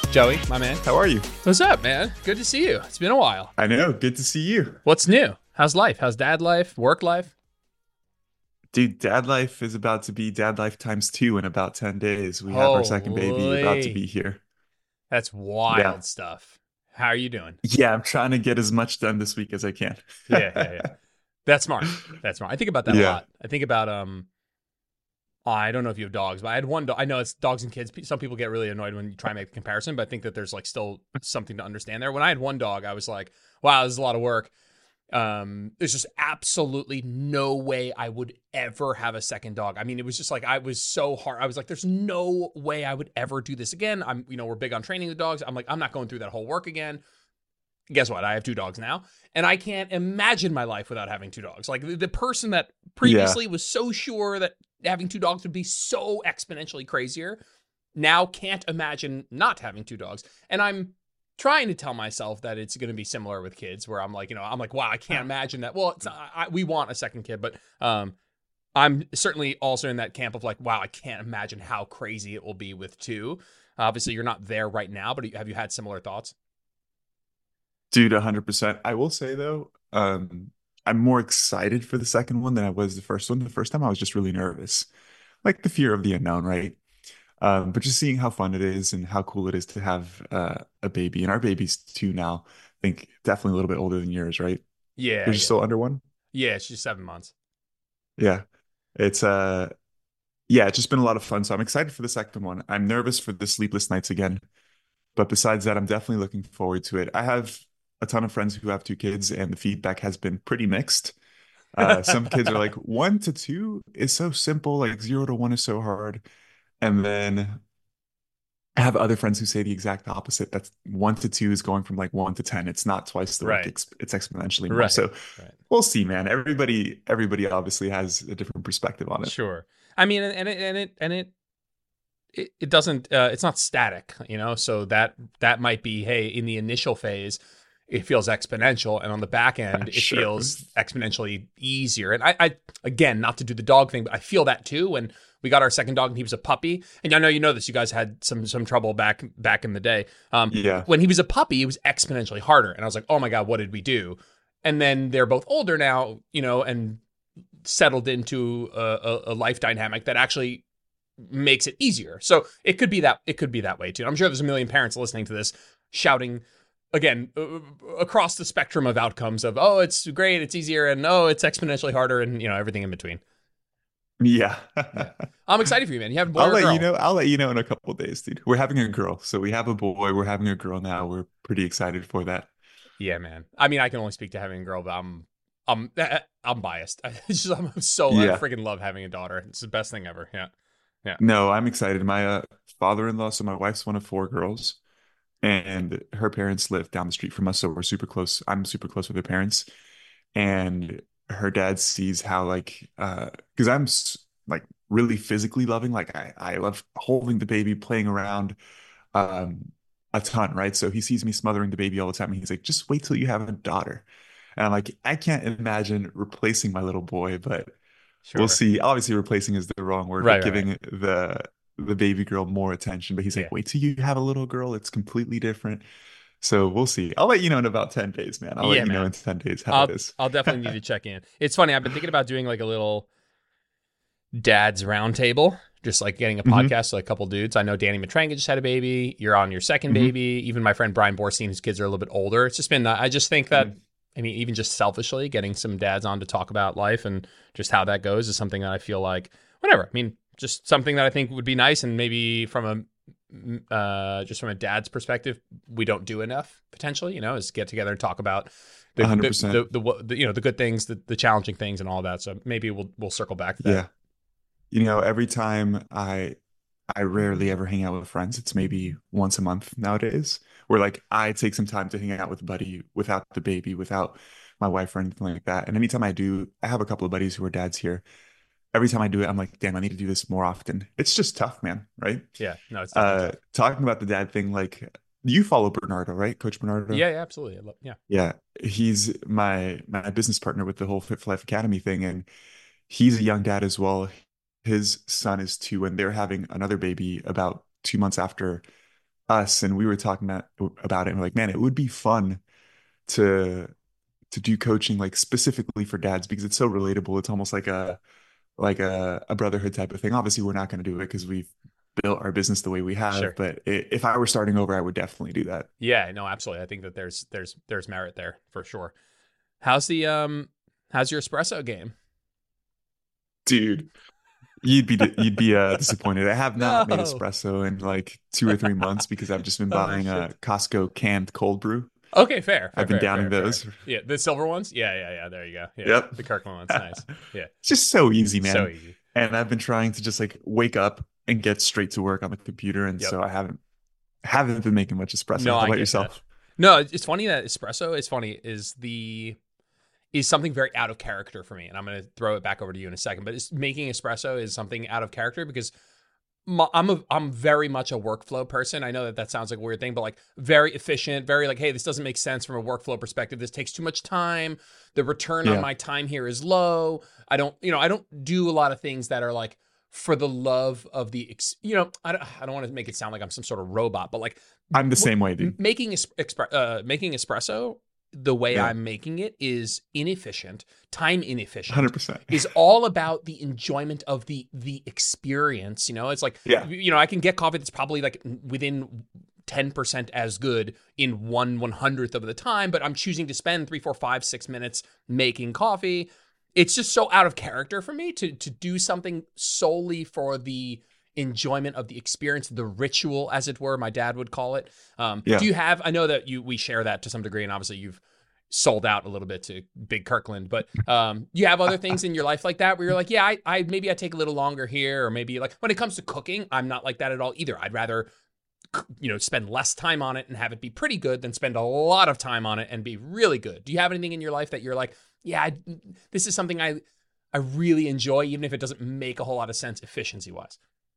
Joey, my man. How are you? What's up, man? Good to see you. It's been a while. I know. Good to see you. What's new? How's life? How's dad life? Work life? Dude, dad life is about to be dad life times two in about 10 days. We have our second baby about to Holy. be here. That's Yeah. wild stuff. How are you doing? Yeah, I'm trying to get as much done this week as I can. Yeah. That's smart. That's smart. I think about that a Yeah. lot. I think about I don't know if you have dogs, but I had one dog. I know it's dogs and kids. Some people get really annoyed when you try and make the comparison, but I think that there's like still something to understand there. When I had one dog, I was like, wow, this is a lot of work. There's just absolutely no way I would ever have a second dog. I mean, it was just like, I was so hard. I was like, there's no way I would ever do this again. We're big on training the dogs. I'm like, I'm not going through that whole work again. Guess what? I have two dogs now, and I can't imagine my life without having two dogs. Like the person that previously was so sure that having two dogs would be so exponentially crazier, now can't imagine not having two dogs. And I'm trying to tell myself that it's going to be similar with kids, where I'm like, wow, I can't imagine that. Well, we want a second kid, but I'm certainly also in that camp of like, wow, I can't imagine how crazy it will be with two. Obviously, you're not there right now, but have you had similar thoughts? Dude, 100%. I will say though, I'm more excited for the second one than I was the first one. The first time I was just really nervous. Like the fear of the unknown, right? But just seeing how fun it is and how cool it is to have a baby. And our baby's two now. I think definitely a little bit older than yours, right? Yeah, You're just still under one? yeah. She's 7 months. Yeah. It's yeah, it's just been a lot of fun. So I'm excited for the second one. I'm nervous for the sleepless nights again. But besides that, I'm definitely looking forward to it. I have a ton of friends who have two kids, and the feedback has been pretty mixed. Some kids are like, one to two is so simple, like zero to one is so hard. And then I have other friends who say the exact opposite. That's one to two is going from like one to 10. It's not twice the work, Right, it's exponentially more. right, So right. we'll see, man. Everybody obviously has a different perspective on it. Sure. I mean, it doesn't. It's not static, So that might be, hey, in the initial phase, it feels exponential, and on the back end, it Sure. feels exponentially easier. And I again, not to do the dog thing, but I feel that too when we got our second dog and he was a puppy. And I know you know this. You guys had some trouble back in the day. Yeah. When he was a puppy, it was exponentially harder, and I was like, oh my god, what did we do? And then they're both older now, and settled into a life dynamic that actually makes it easier. So it could be that way too. I'm sure there's a million parents listening to this shouting again across the spectrum of outcomes of, oh, it's great, it's easier, and oh, it's exponentially harder, and everything in between. Yeah. Yeah. I'm excited for you, man. You have a boy or a girl? I'll let you know in a couple of days, dude. We're having a girl. So we have a boy, we're having a girl now. We're pretty excited for that. Yeah, man. I mean, I can only speak to having a girl, but I'm biased. I Yeah. freaking love having a daughter. It's the best thing ever. Yeah. Yeah. No, I'm excited. My father-in-law, so my wife's one of four girls, and her parents live down the street from us, so we're super close. I'm super close with her parents, and her dad sees how like because like really physically loving, like I love holding the baby, playing around um a ton, right? So he sees me smothering the baby all the time, and he's like, just wait till you have a daughter. And I'm like, I can't imagine replacing my little boy, but we'll Sure. see. Obviously, replacing is the wrong word, but Right. giving the baby girl more attention. But he's Yeah. like, wait till you have a little girl. It's completely different. So we'll see. I'll let you know in about 10 days, man. I'll let Yeah, you know in man. 10 days how it I'll is. I'll definitely need to check in. It's funny. I've been thinking about doing like a little dad's roundtable, just like getting a Hmm. podcast with a couple dudes. I know Danny Matranga just had a baby. You're on your second Hmm. baby. Even my friend Brian Borstein, whose kids are a little bit older. It's just been. I just think that. I mean, even just selfishly, getting some dads on to talk about life and just how that goes is something that I feel like, whatever. I mean, just something that I think would be nice, and maybe from just from a dad's perspective, we don't do enough potentially. Is get together and talk about the 100%. the good things, the challenging things, and all that. So maybe we'll circle back to that. Yeah. Every time I rarely ever hang out with friends. It's maybe once a month nowadays, where like I take some time to hang out with a buddy without the baby, without my wife or anything like that. And anytime I do, I have a couple of buddies who are dads here. Every time I do it, I'm like, damn, I need to do this more often. It's just tough, man, right? Yeah, no, it's definitely tough. Talking about the dad thing, like you follow Bernardo, right? Coach Bernardo. Yeah, absolutely. Yeah. Yeah, he's my business partner with the whole Fit for Life Academy thing, and he's a young dad as well. His son is two, and they're having another baby about 2 months after us, and we were talking about it, and we're like, man, it would be fun to do coaching like specifically for dads because it's so relatable. It's almost like a brotherhood type of thing. Obviously, we're not going to do it because we've built our business the way we have, Sure. but if I were starting over, I would definitely do that. Yeah, no, absolutely. I think that there's merit there for sure. How's the how's your espresso game? Dude, you'd be disappointed. I have not made No. espresso in like 2 or 3 months because I've just been Oh buying a shit. Costco canned cold brew. Okay, fair, fair, I've been fair, downing fair, fair. those. Yeah, the silver ones. Yeah, yeah, yeah. There you go. Yeah, Yep. the Kirkland ones. Nice. Yeah, It's just so easy, so man. easy. And I've been trying to just like wake up and get straight to work on the computer, and Yep. so I haven't been making much espresso. No, How I about get that. yourself? No, it's funny that espresso. It's funny is something very out of character for me, and I'm going to throw it back over to you in a second. But making espresso is something out of character because I'm very much a workflow person. I know that that sounds like a weird thing, but like very efficient, very like, hey, this doesn't make sense from a workflow perspective. This takes too much time. The return on Yeah, my time here is low. I don't do a lot of things that are like for the love of I don't want to make it sound like I'm some sort of robot, but like I'm the same way, dude. making espresso the way Yeah, I'm making it is inefficient, time inefficient, 100%. is all about the enjoyment of the experience. It's like, Yeah, I can get coffee that's probably like within 10% as good in 1/100th of the time, but I'm choosing to spend 3, 4, 5, 6 minutes making coffee. It's just so out of character for me to do something solely for the enjoyment of the experience, the ritual, as it were. My dad would call it. Do yeah. you have? I know that we share that to some degree, and obviously you've sold out a little bit to Big Kirkland, but you have other things in your life like that where you're like, yeah, I maybe I take a little longer here, or maybe like when it comes to cooking, I'm not like that at all either. I'd rather spend less time on it and have it be pretty good than spend a lot of time on it and be really good. Do you have anything in your life that you're like, yeah, this is something I really enjoy, even if it doesn't make a whole lot of sense efficiency wise?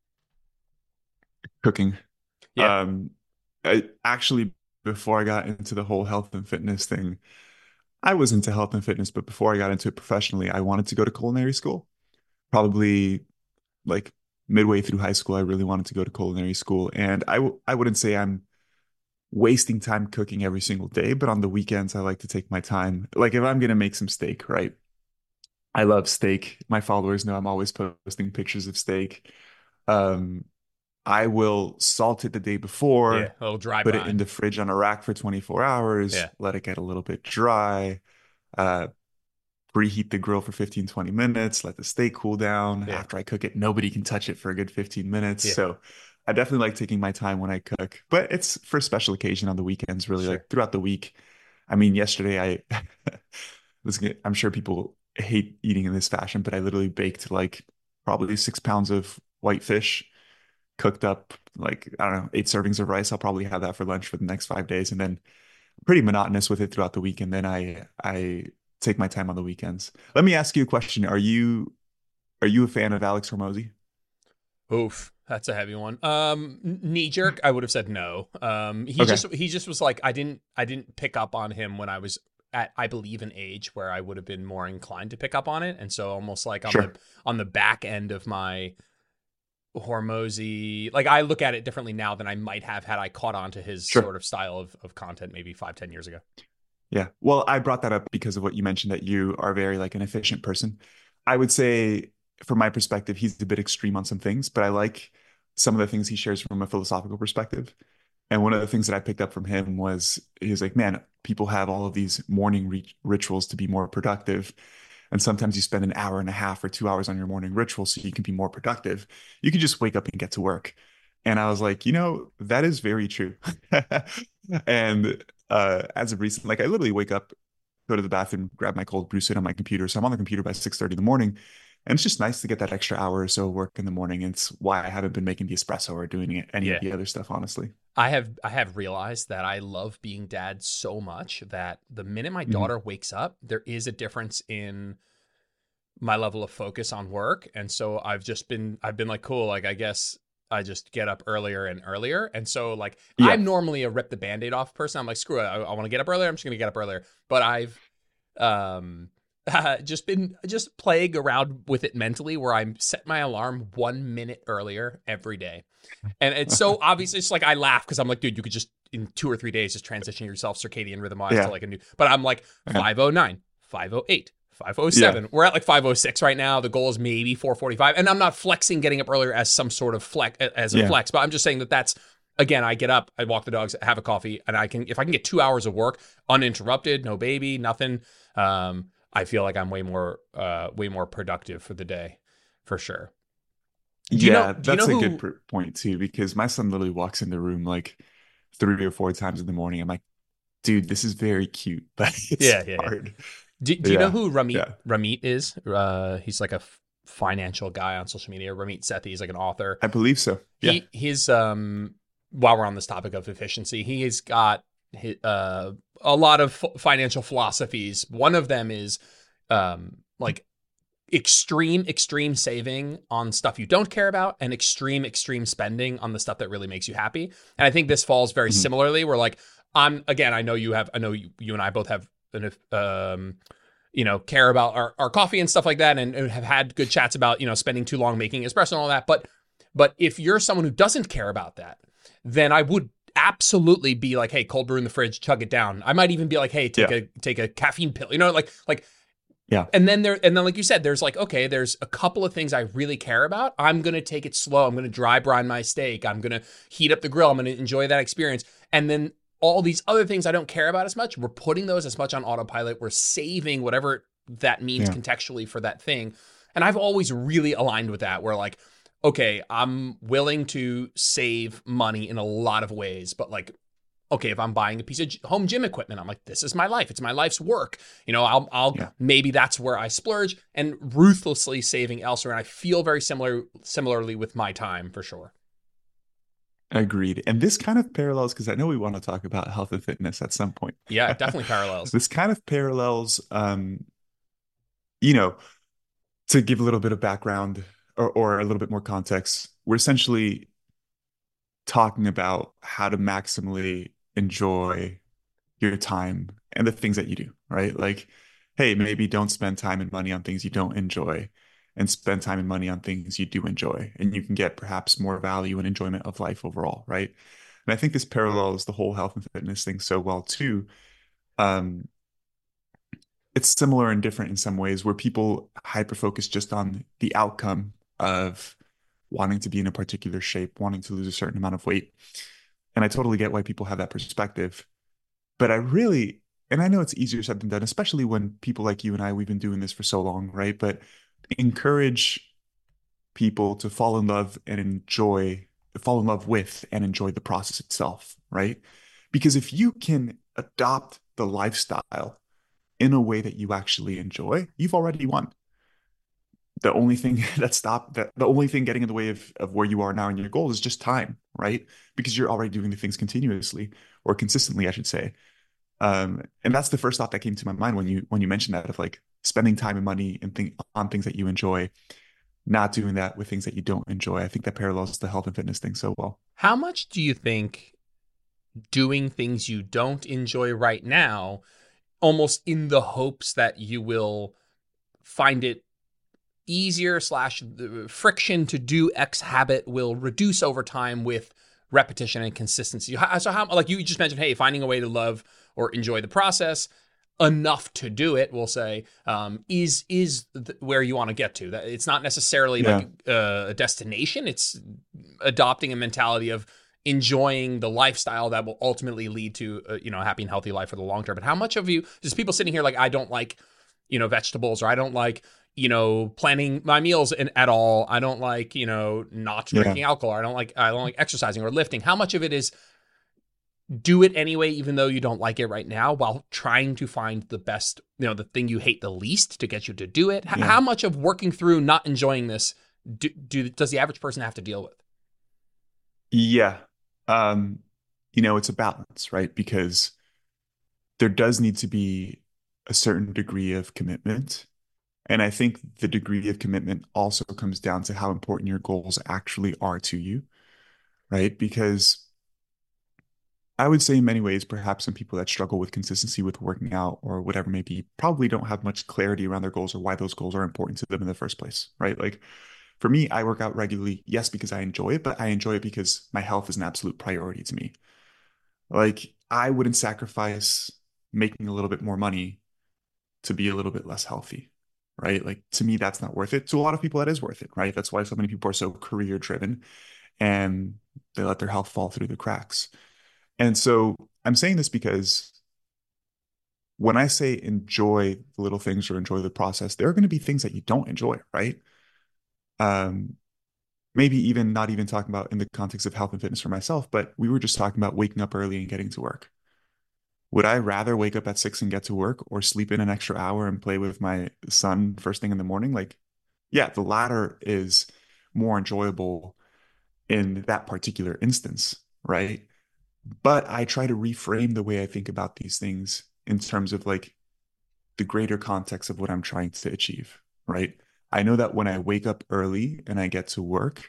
Cooking. Yeah. Um, I actually before I got into the whole health and fitness thing, I was into health and fitness, but before I got into it professionally, I wanted to go to culinary school. Probably like midway through high school, I really wanted to go to culinary school, and I wouldn't say I'm wasting time cooking every single day, but on the weekends, I like to take my time. Like if I'm gonna make some steak, right? I love steak. My followers know I'm always posting pictures of steak. Um, I will salt it the day Yeah. before, A little dry put it in brine. the fridge on a rack for 24 hours, Yeah. let it get a little bit dry, uh, preheat the grill for 15, 20 minutes, let the steak cool down. Yeah. After I cook it, nobody can touch it for a good 15 minutes. Yeah. So I definitely like taking my time when I cook, but it's for special occasion on the weekends, really Sure. like throughout the week. I mean, yesterday I'm sure people hate eating in this fashion, but I literally baked like probably 6 pounds of white fish, cooked up like, I don't know, 8 servings of rice. I'll probably have that for lunch for the next 5 days, and then pretty monotonous with it throughout the week. And then I take my time on the weekends. Let me ask you a question. Are you a fan of Alex Hormozy? Oof, that's a heavy one. Knee jerk, I would have said no. Okay, He just was like, I didn't pick up on him when I was at, I believe, an age where I would have been more inclined to pick up on it, and so almost like sure, on the back end of my Hormozy, like I look at it differently now than I might have had I caught on to his sure. sort of style of content maybe 5, 10 years ago. Yeah. Well, I brought that up because of what you mentioned that you are very like an efficient person. I would say, from my perspective, he's a bit extreme on some things, but I like some of the things he shares from a philosophical perspective. And one of the things that I picked up from him was he was like, man, people have all of these morning rituals to be more productive. And sometimes you spend an hour and a half or 2 hours on your morning ritual so you can be more productive. You can just wake up and get to work. And I was like, that is very true. And as of recent, like I literally wake up, go to the bathroom, grab my cold brew, sit on my computer. So I'm on the computer by 6:30 in the morning. And it's just nice to get that extra hour or so of work in the morning. It's why I haven't been making the espresso or doing any of Yeah. the other stuff, honestly. I have realized that I love being dad so much that the minute my Mhm. daughter wakes up, there is a difference in my level of focus on work. And so I've been like, cool, like I guess I just get up earlier and earlier. And so like Yeah. I'm normally a rip the band-aid off person. I'm like, screw it. I want to get up earlier. I'm just gonna get up earlier. But um just been just playing around with it mentally, where I set my alarm 1 minute earlier every day. And it's so obvious. It's like I laugh because I'm like, dude, you could just in 2 or 3 days just transition yourself circadian rhythm wise to Yeah. like a new. But I'm like Yeah. 5:09, 5:08, Yeah. 5:07. We're at like 5:06 right now. The goal is maybe 4:45, and I'm not flexing getting up earlier as some sort of flex as a Yeah. flex, but I'm just saying that that's again. I get up, I walk the dogs, have a coffee, and I can if I can get 2 hours of work uninterrupted, no baby, nothing. I feel like I'm way more productive for the day, for sure. Do you know? Yeah, Do you know that's a good who? point too, because my son literally walks in the room like 3 or 4 times in the morning. I'm like, dude, this is very cute, but it's Yeah, yeah, yeah. hard. Do you know Yeah. who Yeah. Ramit is? He's like a financial guy on social media. Ramit Sethi. He's like an author. I believe so. Yeah. He's while we're on this topic of efficiency, he's got a lot of financial philosophies. One of them is like extreme saving on stuff you don't care about, and extreme spending on the stuff that really makes you happy. And I think this falls very Mhm. similarly. Where like I know you and I both have an care about our coffee and stuff like that, and have had good chats about spending too long making espresso and all that. But if you're someone who doesn't care about that, then I would absolutely be like, hey, cold brew in the fridge, chug it down. I might even be like, hey, take Yeah. a caffeine pill, like. Yeah. And then like you said, there's like, okay, there's a couple of things I really care about. I'm gonna take it slow. I'm gonna dry brine my steak. I'm gonna heat up the grill. I'm gonna enjoy that experience. And then all these other things I don't care about as much, we're putting those as much on autopilot. We're saving whatever that means Yeah. contextually for that thing. And I've always really aligned with that, where like, okay, I'm willing to save money in a lot of ways, but like, okay, if I'm buying a piece of home gym equipment, I'm like, this is my life. It's my life's work. I'll Yeah. maybe that's where I splurge, and ruthlessly saving elsewhere. And I feel very similarly with my time, for sure. Agreed. And this kind of parallels, because I know we want to talk about health and fitness at some point. Yeah, it definitely parallels. This kind of parallels, you know, to give a little bit of background or a little bit more context, we're essentially talking about how to maximally enjoy your time and the things that you do, right? Like, hey, maybe don't spend time and money on things you don't enjoy and spend time and money on things you do enjoy. And you can get perhaps more value and enjoyment of life overall, right? And I think this parallels the whole health and fitness thing so well too. Um, it's similar and different in some ways where people hyper focus just on the outcome of wanting to be in a particular shape, wanting to lose a certain amount of weight. And I totally get why people have that perspective. But I really, and I know it's easier said than done, especially when people like you and I, we've been doing this for so long, right? But encourage people to fall in love with and enjoy the process itself, right? Because if you can adopt the lifestyle in a way that you actually enjoy, you've already won. The only thing the only thing getting in the way of where you are now in your goal is just time, right? Because you're already doing the things continuously or consistently, I should say. And that's the first thought that came to my mind when you mentioned that of like spending time and money and on things that you enjoy, not doing that with things that you don't enjoy. I think that parallels the health and fitness thing so well. How much do you think doing things you don't enjoy right now, almost in the hopes that you will find it easier slash the friction to do X habit will reduce over time with repetition and consistency? So how, like you just mentioned, hey, finding a way to love or enjoy the process enough to do it, we'll say, where you want to get to. That it's not necessarily Yeah. like a destination. It's adopting a mentality of enjoying the lifestyle that will ultimately lead to a happy and healthy life for the long term. But how much of you, just people sitting here like, I don't like vegetables, or I don't like planning my meals at all. I don't like not Yeah. drinking alcohol. I don't like exercising or lifting. How much of it is do it anyway, even though you don't like it right now, while trying to find the best, the thing you hate the least to get you to do it? Yeah. How much of working through not enjoying this does the average person have to deal with? Yeah. Um, it's a balance, right? Because there does need to be a certain degree of commitment. And I think the degree of commitment also comes down to how important your goals actually are to you, right? Because I would say in many ways, perhaps some people that struggle with consistency with working out or whatever may be probably don't have much clarity around their goals or why those goals are important to them in the first place, right? Like for me, I work out regularly, yes, because I enjoy it, but I enjoy it because my health is an absolute priority to me. Like I wouldn't sacrifice making a little bit more money to be a little bit less healthy, right? Like to me, that's not worth it. To a lot of people, that is worth it, right? That's why so many people are so career driven and they let their health fall through the cracks. And so I'm saying this because when I say enjoy the little things or enjoy the process, there are going to be things that you don't enjoy, right? Um, Maybe even not even talking about in the context of health and fitness for myself, but we were just talking about waking up early and getting to work. Would I rather wake up at 6 and get to work or sleep in an extra hour and play with my son first thing in the morning? Like, yeah, the latter is more enjoyable in that particular instance, right? But I try to reframe the way I think about these things in terms of like the greater context of what I'm trying to achieve, right? I know that when I wake up early and I get to work,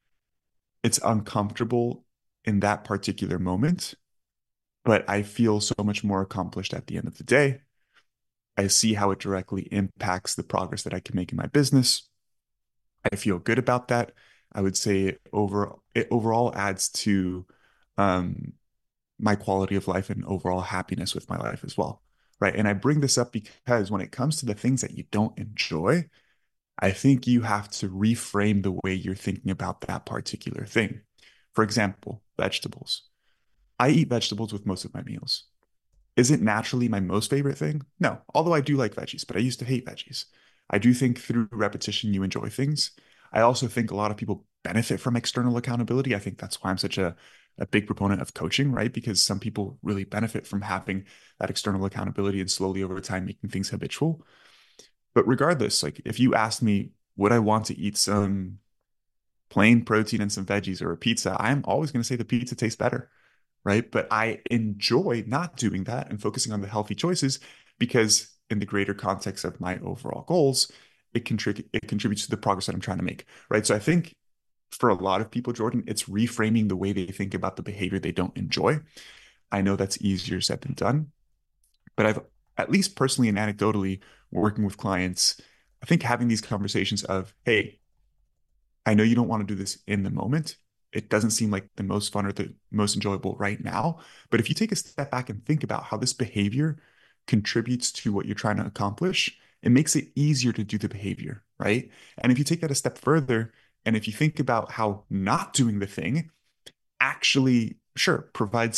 it's uncomfortable in that particular moment, but I feel so much more accomplished at the end of the day. I see how it directly impacts the progress that I can make in my business. I feel good about that. I would say it overall adds to um, my quality of life and overall happiness with my life as well. Right. And I bring this up because when it comes to the things that you don't enjoy, I think you have to reframe the way you're thinking about that particular thing. For example, vegetables. I eat vegetables with most of my meals. Is it naturally my most favorite thing? No, although I do like veggies, but I used to hate veggies. I do think through repetition, you enjoy things. I also think a lot of people benefit from external accountability. I think that's why I'm such a big proponent of coaching, right? Because some people really benefit from having that external accountability and slowly over time making things habitual. But regardless, like if you asked me, would I want to eat some plain protein and some veggies or a pizza? I'm always going to say the pizza tastes better, right? But I enjoy not doing that and focusing on the healthy choices because in the greater context of my overall goals, it contributes to the progress that I'm trying to make, right? So I think for a lot of people, Jordan, it's reframing the way they think about the behavior they don't enjoy. I know that's easier said than done, but I've at least personally and anecdotally working with clients, I think having these conversations of, hey, I know you don't want to do this in the moment. It doesn't seem like the most fun or the most enjoyable right now. But if you take a step back and think about how this behavior contributes to what you're trying to accomplish, it makes it easier to do the behavior, right? And if you take that a step further, and if you think about how not doing the thing actually, sure, provides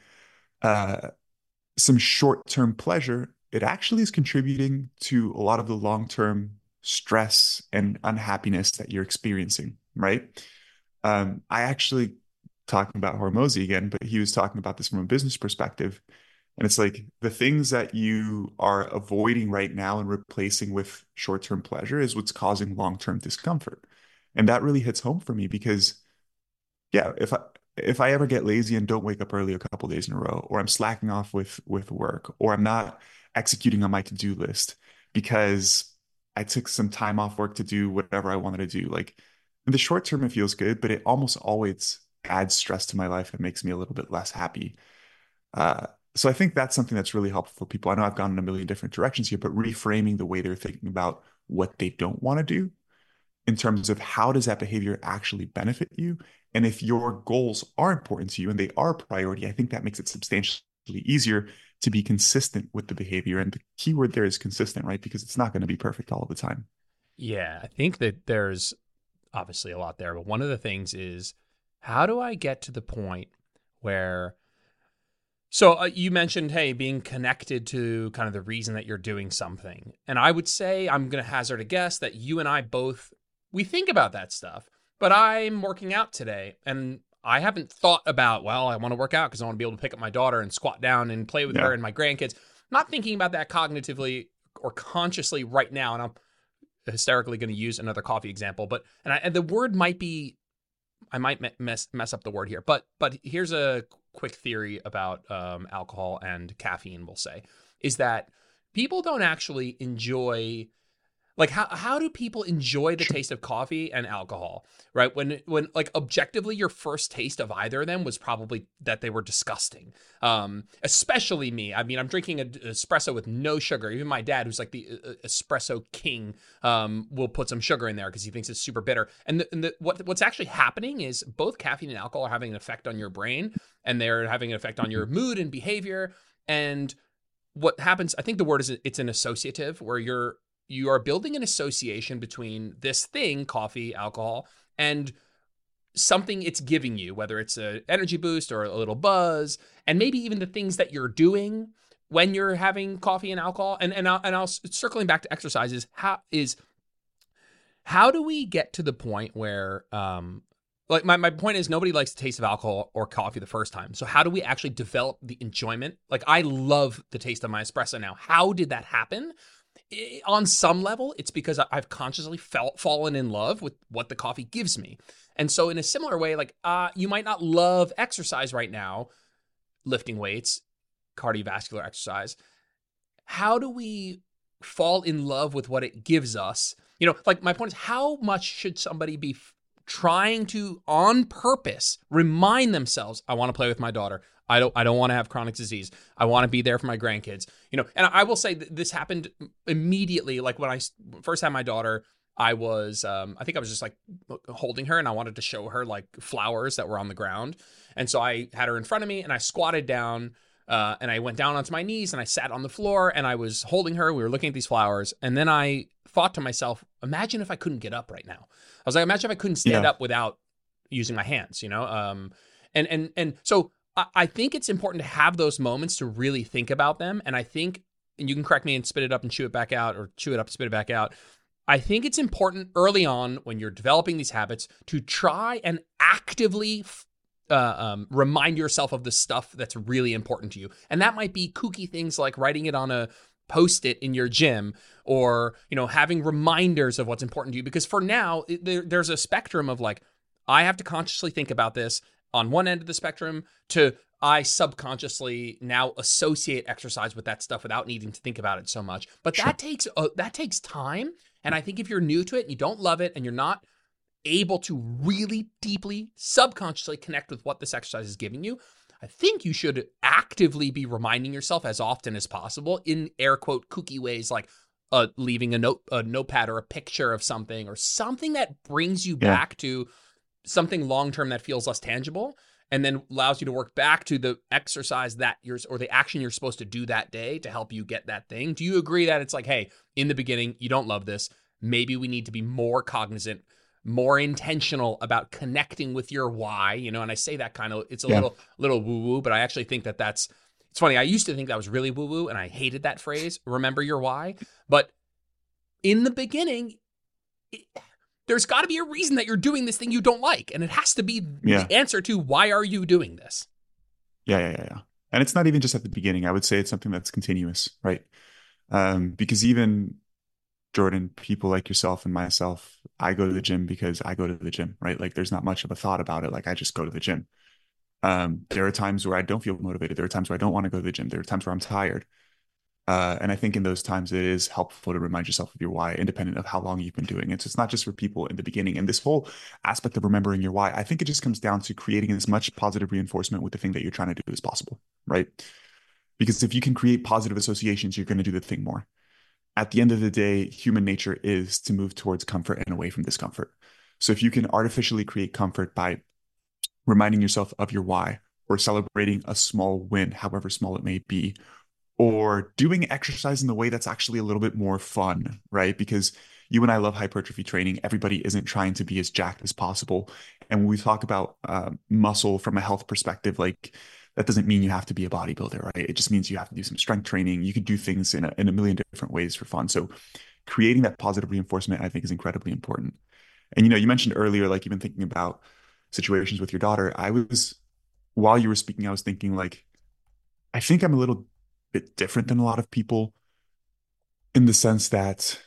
uh, some short-term pleasure, it actually is contributing to a lot of the long-term stress and unhappiness that you're experiencing, right? I actually talking about Hormozy again, but he was talking about this from a business perspective. And it's like the things that you are avoiding right now and replacing with short-term pleasure is what's causing long-term discomfort. And that really hits home for me because yeah, if I ever get lazy and don't wake up early a couple days in a row, or I'm slacking off with work, or I'm not executing on my to-do list because I took some time off work to do whatever I wanted to do. Like in the short term, it feels good, but it almost always adds stress to my life and makes me a little bit less happy. Uh, so I think that's something that's really helpful for people. I know I've gone in a million different directions here, but reframing the way they're thinking about what they don't want to do in terms of how does that behavior actually benefit you? And if your goals are important to you and they are a priority, I think that makes it substantially easier to be consistent with the behavior. And the key word there is consistent, right? Because it's not going to be perfect all the time. Yeah, I think that there's obviously a lot there, but one of the things is how do I get to the point where you mentioned, hey, being connected to kind of the reason that you're doing something. And I would say, I'm going to hazard a guess that you and I both, we think about that stuff. But I'm working out today and I haven't thought about, well, I want to work out because I want to be able to pick up my daughter and squat down and play with her Yeah. and my grandkids. I'm not thinking about that cognitively or consciously right now. And I'm hysterically going to use another coffee example, but, and the word might be, I might mess up the word here, but here's a quick theory about alcohol and caffeine. We'll say is that people don't actually enjoy Like how do people enjoy the taste of coffee and alcohol, right? When like objectively your first taste of either of them was probably that they were disgusting. Especially me. I mean, I'm drinking an espresso with no sugar. Even my dad, who's like the espresso king, will put some sugar in there because he thinks it's super bitter. And what's actually happening is both caffeine and alcohol are having an effect on your brain, and they're having an effect on your mood and behavior. And what happens, I think the word is it's an associative, where you are building an association between this thing, coffee, alcohol, and something it's giving you, whether it's an energy boost or a little buzz, and maybe even the things that you're doing when you're having coffee and alcohol. And I'll circling back to exercises. How do we get to the point where like my point is nobody likes the taste of alcohol or coffee the first time. So how do we actually develop the enjoyment? Like I love the taste of my espresso now. How did that happen? On some level, it's because I've consciously fallen in love with what the coffee gives me. And so in a similar way, like you might not love exercise right now, lifting weights, cardiovascular exercise. How do we fall in love with what it gives us? You know, like my point is, how much should somebody be trying to, on purpose, remind themselves, I want to play with my daughter. I don't want to have chronic disease. I want to be there for my grandkids. You know, and I will say this happened immediately. Like when I first had my daughter, I was, I think I was just like holding her, and I wanted to show her like flowers that were on the ground. And so I had her in front of me, and I squatted down, and I went down onto my knees, and I sat on the floor, and I was holding her. We were looking at these flowers, and then I thought to myself, imagine if I couldn't get up right now. I was like, imagine if I couldn't stand up without using my hands, you know? And so I think it's important to have those moments to really think about them. And I think, and you can correct me and spit it up and chew it back out, or chew it up and spit it back out. I think it's important early on when you're developing these habits to try and actively remind yourself of the stuff that's really important to you. And that might be kooky things like writing it on a Post-it in your gym, or, you know, having reminders of what's important to you. Because for now, there's a spectrum of like, I have to consciously think about this on one end of the spectrum to I subconsciously now associate exercise with that stuff without needing to think about it so much. But sure, that takes time. And I think if you're new to it and you don't love it and you're not able to really deeply subconsciously connect with what this exercise is giving you, I think you should actively be reminding yourself as often as possible in air quote kooky ways, like leaving a notepad or a picture of something, or something that brings you back to something long-term that feels less tangible, and then allows you to work back to the exercise that or the action you're supposed to do that day to help you get that thing. Do you agree that it's like, hey, in the beginning, you don't love this. Maybe we need to be more cognizant, more intentional about connecting with your why, you know? And I say that kind of, it's a little woo-woo, but I actually think it's funny. I used to think that was really woo-woo, and I hated that phrase, remember your why. But in the beginning, there's got to be a reason that you're doing this thing you don't like. And it has to be the answer to why are you doing this? Yeah. And it's not even just at the beginning. I would say it's something that's continuous, right? Because even Jordan, people like yourself and myself, I go to the gym because I go to the gym, right? Like there's not much of a thought about it. Like I just go to the gym. There are times where I don't feel motivated. There are times where I don't want to go to the gym. There are times where I'm tired. And I think in those times, it is helpful to remind yourself of your why, independent of how long you've been doing it. So it's not just for people in the beginning. And this whole aspect of remembering your why, I think it just comes down to creating as much positive reinforcement with the thing that you're trying to do as possible, right? Because if you can create positive associations, you're going to do the thing more. At the end of the day, human nature is to move towards comfort and away from discomfort. So if you can artificially create comfort by reminding yourself of your why, or celebrating a small win, however small it may be, or doing exercise in the way that's actually a little bit more fun, right? Because you and I love hypertrophy training. Everybody isn't trying to be as jacked as possible. And when we talk about muscle from a health perspective, like that doesn't mean you have to be a bodybuilder, right? It just means you have to do some strength training. You could do things in a million different ways for fun. So creating that positive reinforcement, I think, is incredibly important. And, you know, you mentioned earlier, like even thinking about situations with your daughter. While you were speaking, I was thinking like, I think I'm a little bit different than a lot of people in the sense that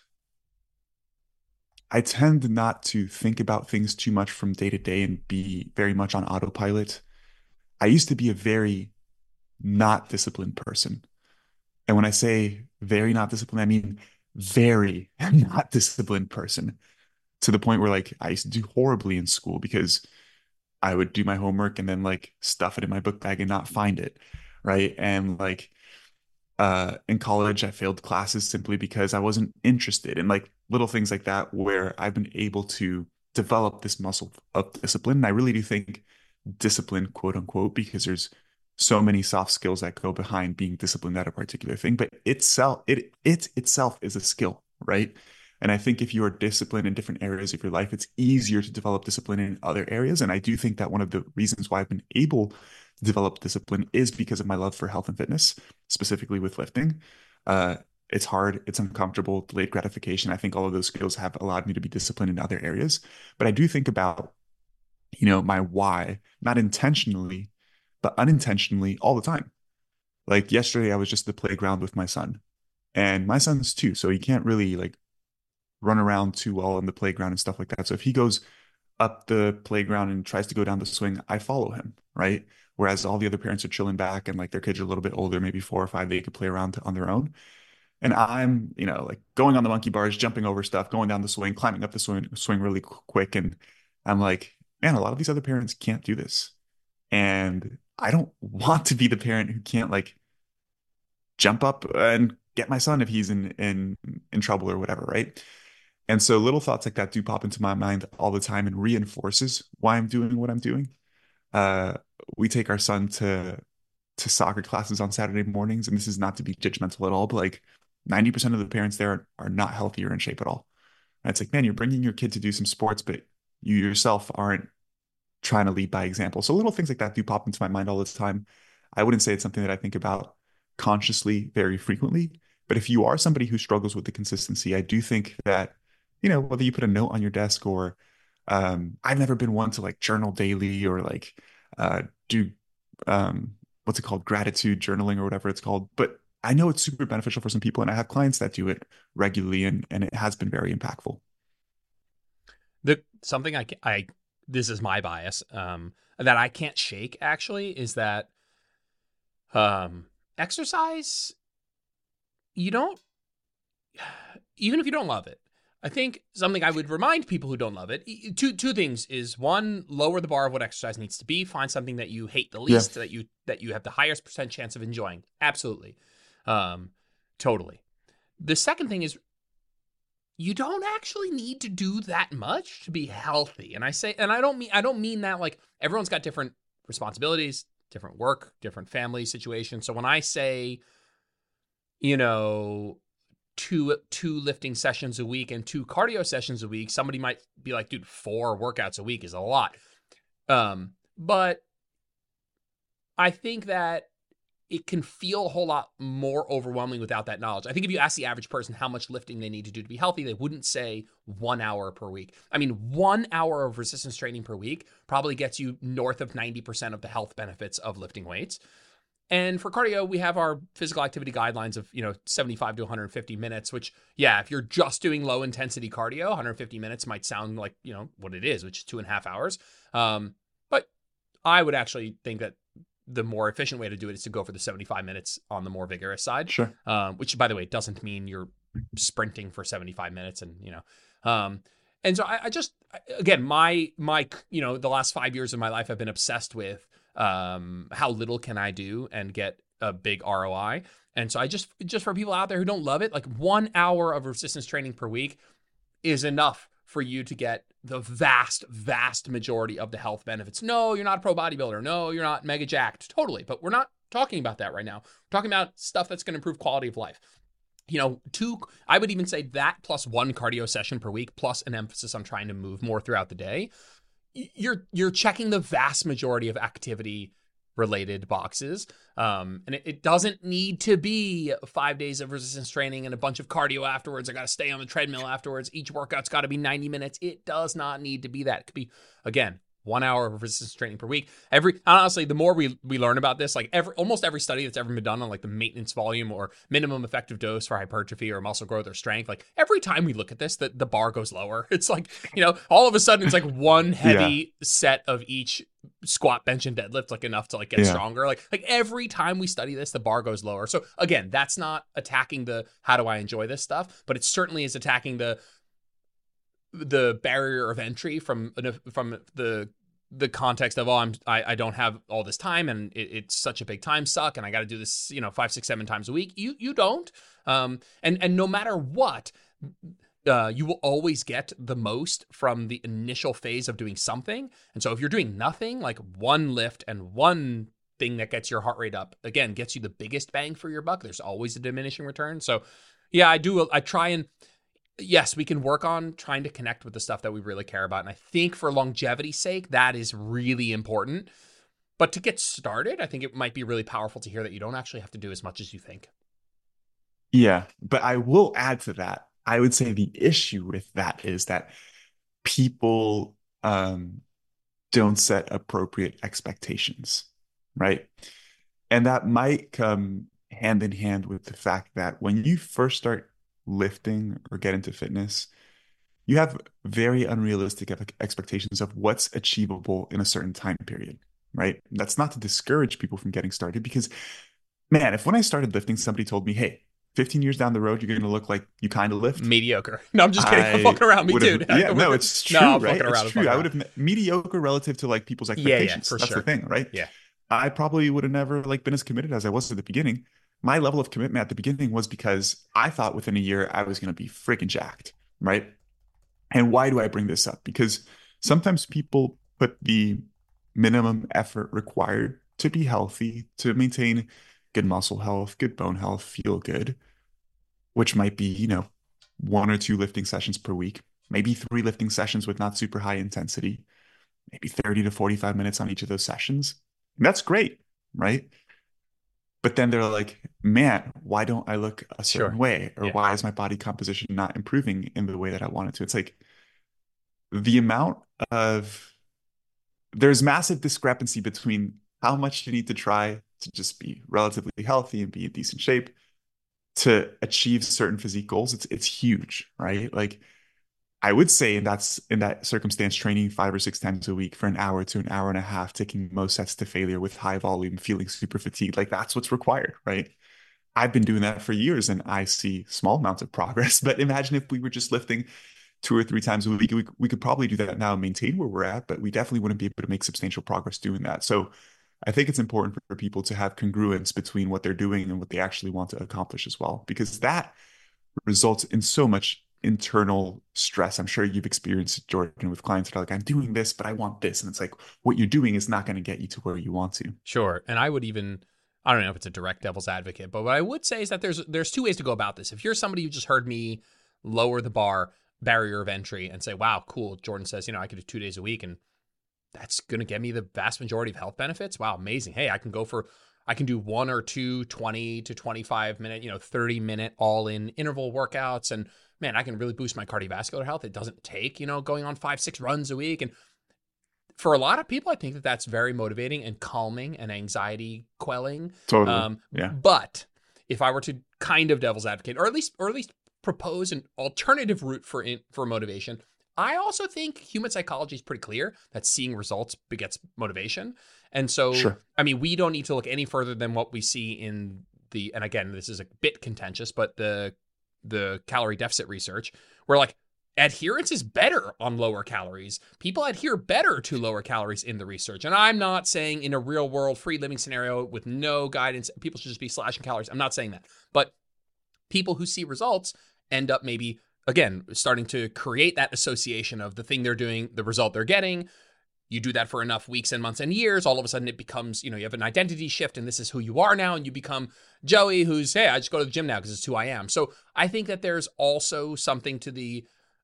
I tend not to think about things too much from day to day and be very much on autopilot. I used to be a very not disciplined person. And when I say very not disciplined, I mean very not disciplined person, to the point where like I used to do horribly in school because I would do my homework and then like stuff it in my book bag and not find it. Right. And like in college, I failed classes simply because I wasn't interested in like little things like that, where I've been able to develop this muscle of discipline. And I really do think discipline, quote unquote, because there's so many soft skills that go behind being disciplined at a particular thing, but it itself is a skill, right? And I think if you are disciplined in different areas of your life, it's easier to develop discipline in other areas. And I do think that one of the reasons why I've been able to develop discipline is because of my love for health and fitness, specifically with lifting. Uh, it's hard, it's uncomfortable, delayed gratification. I think all of those skills have allowed me to be disciplined in other areas. But I do think about, my why, not intentionally, but unintentionally all the time. Like yesterday, I was just at the playground with my son, and my son's two, so he can't really like run around too well on the playground and stuff like that. So if he goes up the playground and tries to go down the swing, I follow him, right? Whereas all the other parents are chilling back and like their kids are a little bit older, maybe 4 or 5, they could play around on their own. And I'm, like going on the monkey bars, jumping over stuff, going down the swing, climbing up the swing really quick. And I'm like, man, a lot of these other parents can't do this. And I don't want to be the parent who can't like jump up and get my son if he's in trouble or whatever, right? And so little thoughts like that do pop into my mind all the time and reinforces why I'm doing what I'm doing. Uh, we take our son to soccer classes on Saturday mornings, and this is not to be judgmental at all, but like 90% of the parents there are not healthy or in shape at all. And it's like, man, you're bringing your kid to do some sports, but you yourself aren't trying to lead by example. So little things like that do pop into my mind all the time. I wouldn't say it's something that I think about consciously very frequently, but if you are somebody who struggles with the consistency, I do think that, whether you put a note on your desk or I've never been one to like journal daily or like do what's it called, gratitude journaling or whatever it's called. But I know it's super beneficial for some people, and I have clients that do it regularly, and it has been very impactful. The something I this is my bias that I can't shake actually is that exercise, you don't, even if you don't love it. I think something I would remind people who don't love it, two things is: one, lower the bar of what exercise needs to be. Find something that you hate the Yeah, least, that you have the highest percent chance of enjoying. Absolutely. Totally. The second thing is, you don't actually need to do that much to be healthy. And I don't mean that like everyone's got different responsibilities, different work, different family situations. So when I say, you know, two lifting sessions a week and 2 cardio sessions a week, somebody might be like, dude, 4 workouts a week is a lot. But I think that it can feel a whole lot more overwhelming without that knowledge. I think if you ask the average person how much lifting they need to do to be healthy, they wouldn't say 1 hour per week. I mean, 1 hour of resistance training per week probably gets you north of 90% of the health benefits of lifting weights. And for cardio, we have our physical activity guidelines of, 75 to 150 minutes, which, yeah, if you're just doing low intensity cardio, 150 minutes might sound like, what it is, which is 2.5 hours. But I would actually think that the more efficient way to do it is to go for the 75 minutes on the more vigorous side, sure. which, by the way, doesn't mean you're sprinting for 75 minutes and so I just, again, my the last 5 years of my life I've been obsessed with how little can I do and get a big ROI. And so I just for people out there who don't love it, like 1 hour of resistance training per week is enough for you to get the vast majority of the health benefits. No, you're not a pro bodybuilder. No, you're not mega jacked. Totally. But we're not talking about that right now. We're talking about stuff that's going to improve quality of life. I would even say that plus 1 cardio session per week, plus an emphasis on trying to move more throughout the day, you're checking the vast majority of activity related boxes. And it doesn't need to be 5 days of resistance training and a bunch of cardio afterwards. I got to stay on the treadmill afterwards. Each workout's got to be 90 minutes. It does not need to be that. It could be, again, 1 hour of resistance training per week. Honestly, the more we learn about this, like almost every study that's ever been done on like the maintenance volume or minimum effective dose for hypertrophy or muscle growth or strength, like every time we look at this, the bar goes lower. It's like, all of a sudden it's like one heavy set of each squat, bench, and deadlift like enough to like get Yeah. stronger. Like every time we study this, the bar goes lower. So again, that's not attacking the how do I enjoy this stuff, but it certainly is attacking the barrier of entry from the context of I don't have all this time and it's such a big time suck and I got to do this 5, 6, 7 times a week. You don't, and no matter what, you will always get the most from the initial phase of doing something. And so if you're doing nothing, like one lift and one thing that gets your heart rate up, again, gets you the biggest bang for your buck, there's always a diminishing return. So yeah, I try and, yes, we can work on trying to connect with the stuff that we really care about. And I think for longevity's sake, that is really important. But to get started, I think it might be really powerful to hear that you don't actually have to do as much as you think. Yeah. But I will add to that. I would say the issue with that is that people don't set appropriate expectations, right? And that might come hand in hand with the fact that when you first start lifting or get into fitness, you have very unrealistic expectations of what's achievable in a certain time period, right? That's not to discourage people from getting started because, man, if when I started lifting, somebody told me, hey, 15 years down the road, you're going to look like you kind of lift. Mediocre. No, I'm just kidding. I'm I fucking around. Me would too. have, yeah, no, it's true, No, I'm right? fucking around. It's true. I would have mediocre relative to like people's expectations. For That's sure. the thing, right? Yeah. I probably would have never like been as committed as I was at the beginning. My level of commitment at the beginning was because I thought within a year I was going to be freaking jacked, right? And why do I bring this up? Because sometimes people put the minimum effort required to be healthy, to maintain good muscle health, good bone health, feel good, which might be, 1 or 2 lifting sessions per week, maybe 3 lifting sessions with not super high intensity, maybe 30 to 45 minutes on each of those sessions. And that's great, right? But then they're like, man, why don't I look a certain way? Or why is my body composition not improving in the way that I want it to? It's like the amount of, there's massive discrepancy between how much you need to try to just be relatively healthy and be in decent shape to achieve certain physique goals. It's huge, right? Like I would say that's in that circumstance, training 5 or 6 times a week for an hour to an hour and a half, taking most sets to failure with high volume, feeling super fatigued. Like that's what's required, right? I've been doing that for years and I see small amounts of progress. But imagine if we were just lifting 2 or 3 times a week, we could probably do that now and maintain where we're at, but we definitely wouldn't be able to make substantial progress doing that. So I think it's important for people to have congruence between what they're doing and what they actually want to accomplish as well, because that results in so much internal stress. I'm sure you've experienced, Jordan, with clients that are like, I'm doing this, but I want this. And it's like, what you're doing is not going to get you to where you want to. Sure. And I don't know if it's a direct devil's advocate, but what I would say is that there's 2 ways to go about this. If you're somebody who just heard me lower the barrier of entry and say, wow, cool. Jordan says, I could do 2 days a week and that's going to get me the vast majority of health benefits. Wow, amazing. Hey, I can do 1 or 2 20 to 25 minute, 30-minute all in interval workouts. And man, I can really boost my cardiovascular health. It doesn't take, going on 5, 6 runs a week. And for a lot of people, I think that that's very motivating and calming and anxiety quelling. Totally. Yeah. But if I were to kind of devil's advocate, or at least propose an alternative route for motivation, I also think human psychology is pretty clear that seeing results begets motivation. And so, Sure. I mean, we don't need to look any further than what we see in and again, this is a bit contentious, but the calorie deficit research, where like adherence is better on lower calories. People adhere better to lower calories in the research. And I'm not saying in a real world free living scenario with no guidance, people should just be slashing calories. I'm not saying that. But people who see results end up maybe, again, starting to create that association of the thing they're doing, the result they're getting. You do that for enough weeks and months and years, all of a sudden it becomes, you have an identity shift and this is who you are now. And you become Joey who's, hey, I just go to the gym now because it's who I am. So I think that there's also something to the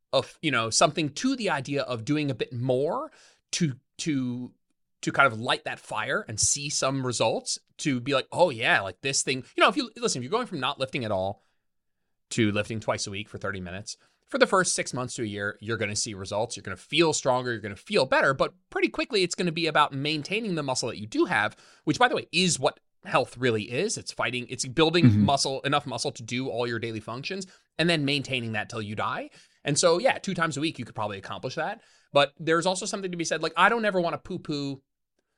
idea of doing a bit more to kind of light that fire and see some results, to be like, oh yeah, like this thing, if you're going from not lifting at all to lifting twice a week for 30 minutes, for the first 6 months to a year, you're going to see results. You're going to feel stronger. You're going to feel better. But pretty quickly, it's going to be about maintaining the muscle that you do have, which, by the way, is what health really is. It's building muscle, enough muscle to do all your daily functions, and then maintaining that till you die. And so, yeah, 2 times a week, you could probably accomplish that. But there's also something to be said, like, I don't ever want to poo-poo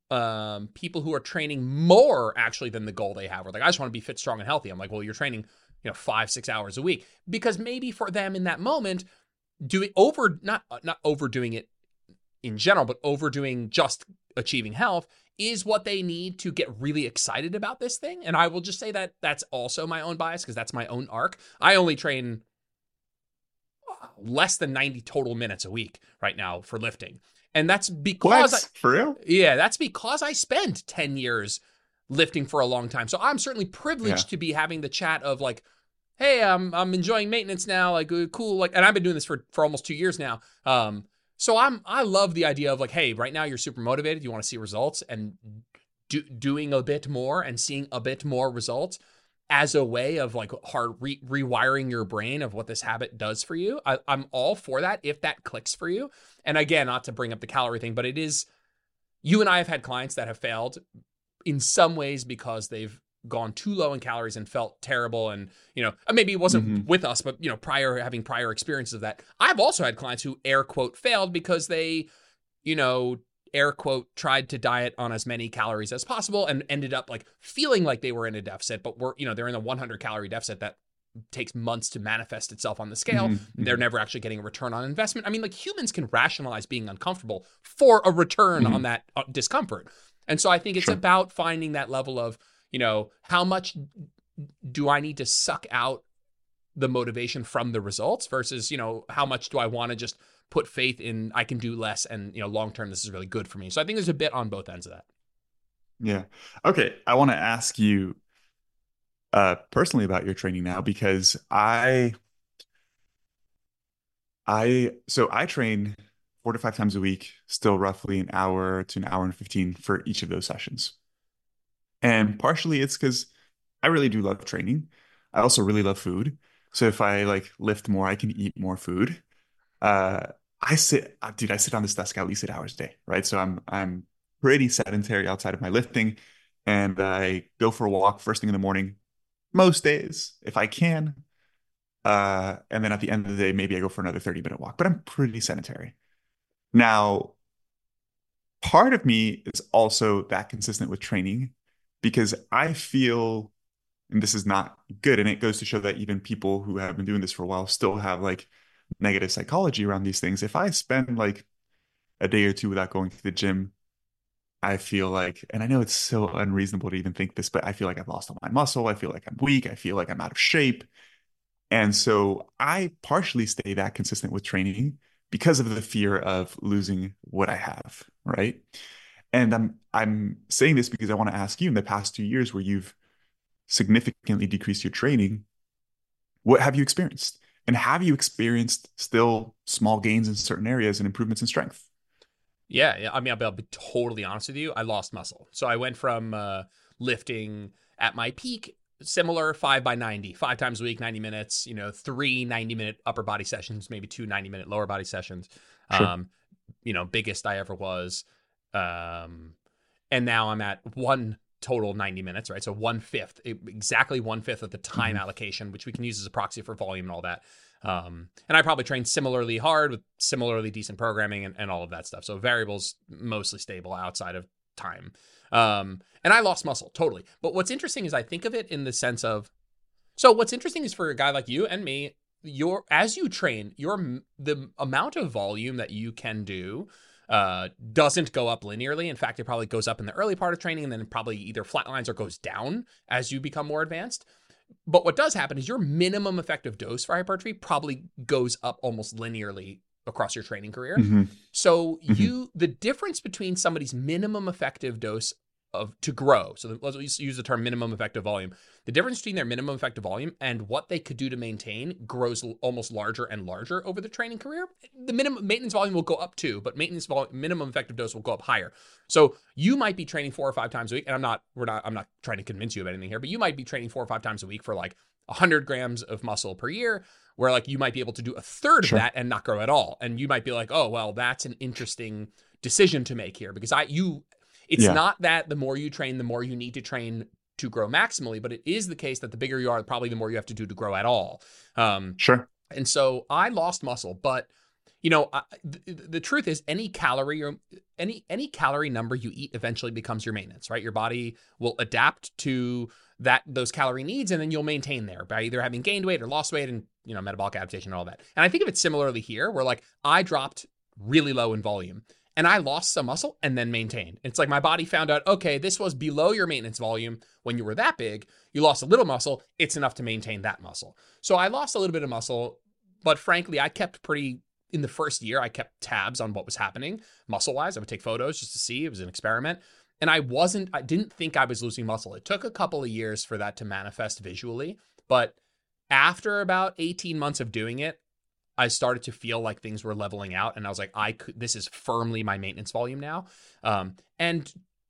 people who are training more actually than the goal they have. Or like, I just want to be fit, strong, and healthy. I'm like, well, you're training, 5-6 hours a week, because maybe for them in that moment, not overdoing it in general, but overdoing just achieving health is what they need to get really excited about this thing. And I will just say that that's also my own bias, because that's my own arc. I only train less than 90 total minutes a week right now for lifting. And that's because For real? that's because I spent 10 years lifting for a long time. So I'm certainly privileged to be having the chat of like, hey, I'm enjoying maintenance now, like cool, like, and I've been doing this for almost 2 years now. So I love the idea of like, hey, right now you're super motivated, you want to see results, and doing a bit more and seeing a bit more results as a way of like rewiring your brain of what this habit does for you. I'm all for that if that clicks for you. And again, not to bring up the calorie thing, but it is, you and I have had clients that have failed in some ways because they've gone too low in calories and felt terrible. And, maybe it wasn't with us, but, having prior experiences of that. I've also had clients who air quote failed because they, air quote tried to diet on as many calories as possible and ended up like feeling like they were in a deficit, but they're in a 100 calorie deficit that takes months to manifest itself on the scale. They're never actually getting a return on investment. I mean, like, humans can rationalize being uncomfortable for a return on that discomfort. And so I think it's about finding that level of, how much do I need to suck out the motivation from the results versus, how much do I want to just put faith in I can do less and, long term, this is really good for me. So I think there's a bit on both ends of that. Yeah. Okay. I want to ask you personally about your training now, because I train 4 to 5 times a week, still roughly an hour to an hour and 15 for each of those sessions. And partially it's because I really do love training. I also really love food. So if I like lift more, I can eat more food. Uh, I sit on this desk at least 8 hours a day, right? So I'm pretty sedentary outside of my lifting, and I go for a walk first thing in the morning most days if I can. And then at the end of the day, maybe I go for another 30-minute walk, but I'm pretty sedentary. Now, part of me is also that consistent with training because I feel, and this is not good, and it goes to show that even people who have been doing this for a while still have like negative psychology around these things. If I spend like a day or two without going to the gym, I feel like, and I know it's so unreasonable to even think this, but I feel like I've lost all my muscle. I feel like I'm weak. I feel like I'm out of shape. And so I partially stay that consistent with training because of the fear of losing what I have, right? And I'm saying this because I want to ask you, in the past 2 years where you've significantly decreased your training, what have you experienced? And have you experienced still small gains in certain areas and improvements in strength? Yeah. I mean, I'll be totally honest with you. I lost muscle. So I went from lifting at my peak, similar 5 by 90, 5 times a week, 90 minutes, 3 90-minute upper body sessions, maybe 2 90-minute lower body sessions. Sure. Biggest I ever was. And now I'm at one total 90 minutes, right? So 1/5, exactly 1/5 of the time allocation, which we can use as a proxy for volume and all that. And I probably train similarly hard with similarly decent programming and all of that stuff. So variables mostly stable outside of time. And I lost muscle totally. But what's interesting is I think of it in the sense of, so what's interesting is for a guy like you and me, as you train, the amount of volume that you can do doesn't go up linearly. In fact, it probably goes up in the early part of training and then it probably either flatlines or goes down as you become more advanced. But what does happen is your minimum effective dose for hypertrophy probably goes up almost linearly across your training career. So the difference between somebody's minimum effective dose to grow, so let's use the term minimum effective volume. The difference between their minimum effective volume and what they could do to maintain grows almost larger and larger over the training career. The minimum maintenance volume will go up too, but minimum effective dose will go up higher. So you might be training 4 or 5 times a week, and I'm not trying to convince you of anything here, but you might be training 4 or 5 times a week for like 100 grams of muscle per year, where like you might be able to do a third of that and not grow at all. And you might be like, oh, well, that's an interesting decision to make here because it's not that the more you train, the more you need to train to grow maximally, but it is the case that the bigger you are, probably the more you have to do to grow at all. Sure. And so I lost muscle, but The truth is any calorie or any calorie number you eat eventually becomes your maintenance, right? Your body will adapt to those calorie needs, and then you'll maintain there by either having gained weight or lost weight, and metabolic adaptation and all that. And I think of it similarly here, where like I dropped really low in volume and I lost some muscle and then maintained. It's like my body found out, okay, this was below your maintenance volume when you were that big. You lost a little muscle. It's enough to maintain that muscle. So I lost a little bit of muscle, but frankly, in the first year, I kept tabs on what was happening muscle wise. I would take photos just to see. It was an experiment. And I didn't think I was losing muscle. It took a couple of years for that to manifest visually. But after about 18 months of doing it, I started to feel like things were leveling out. And I was like, this is firmly my maintenance volume now. And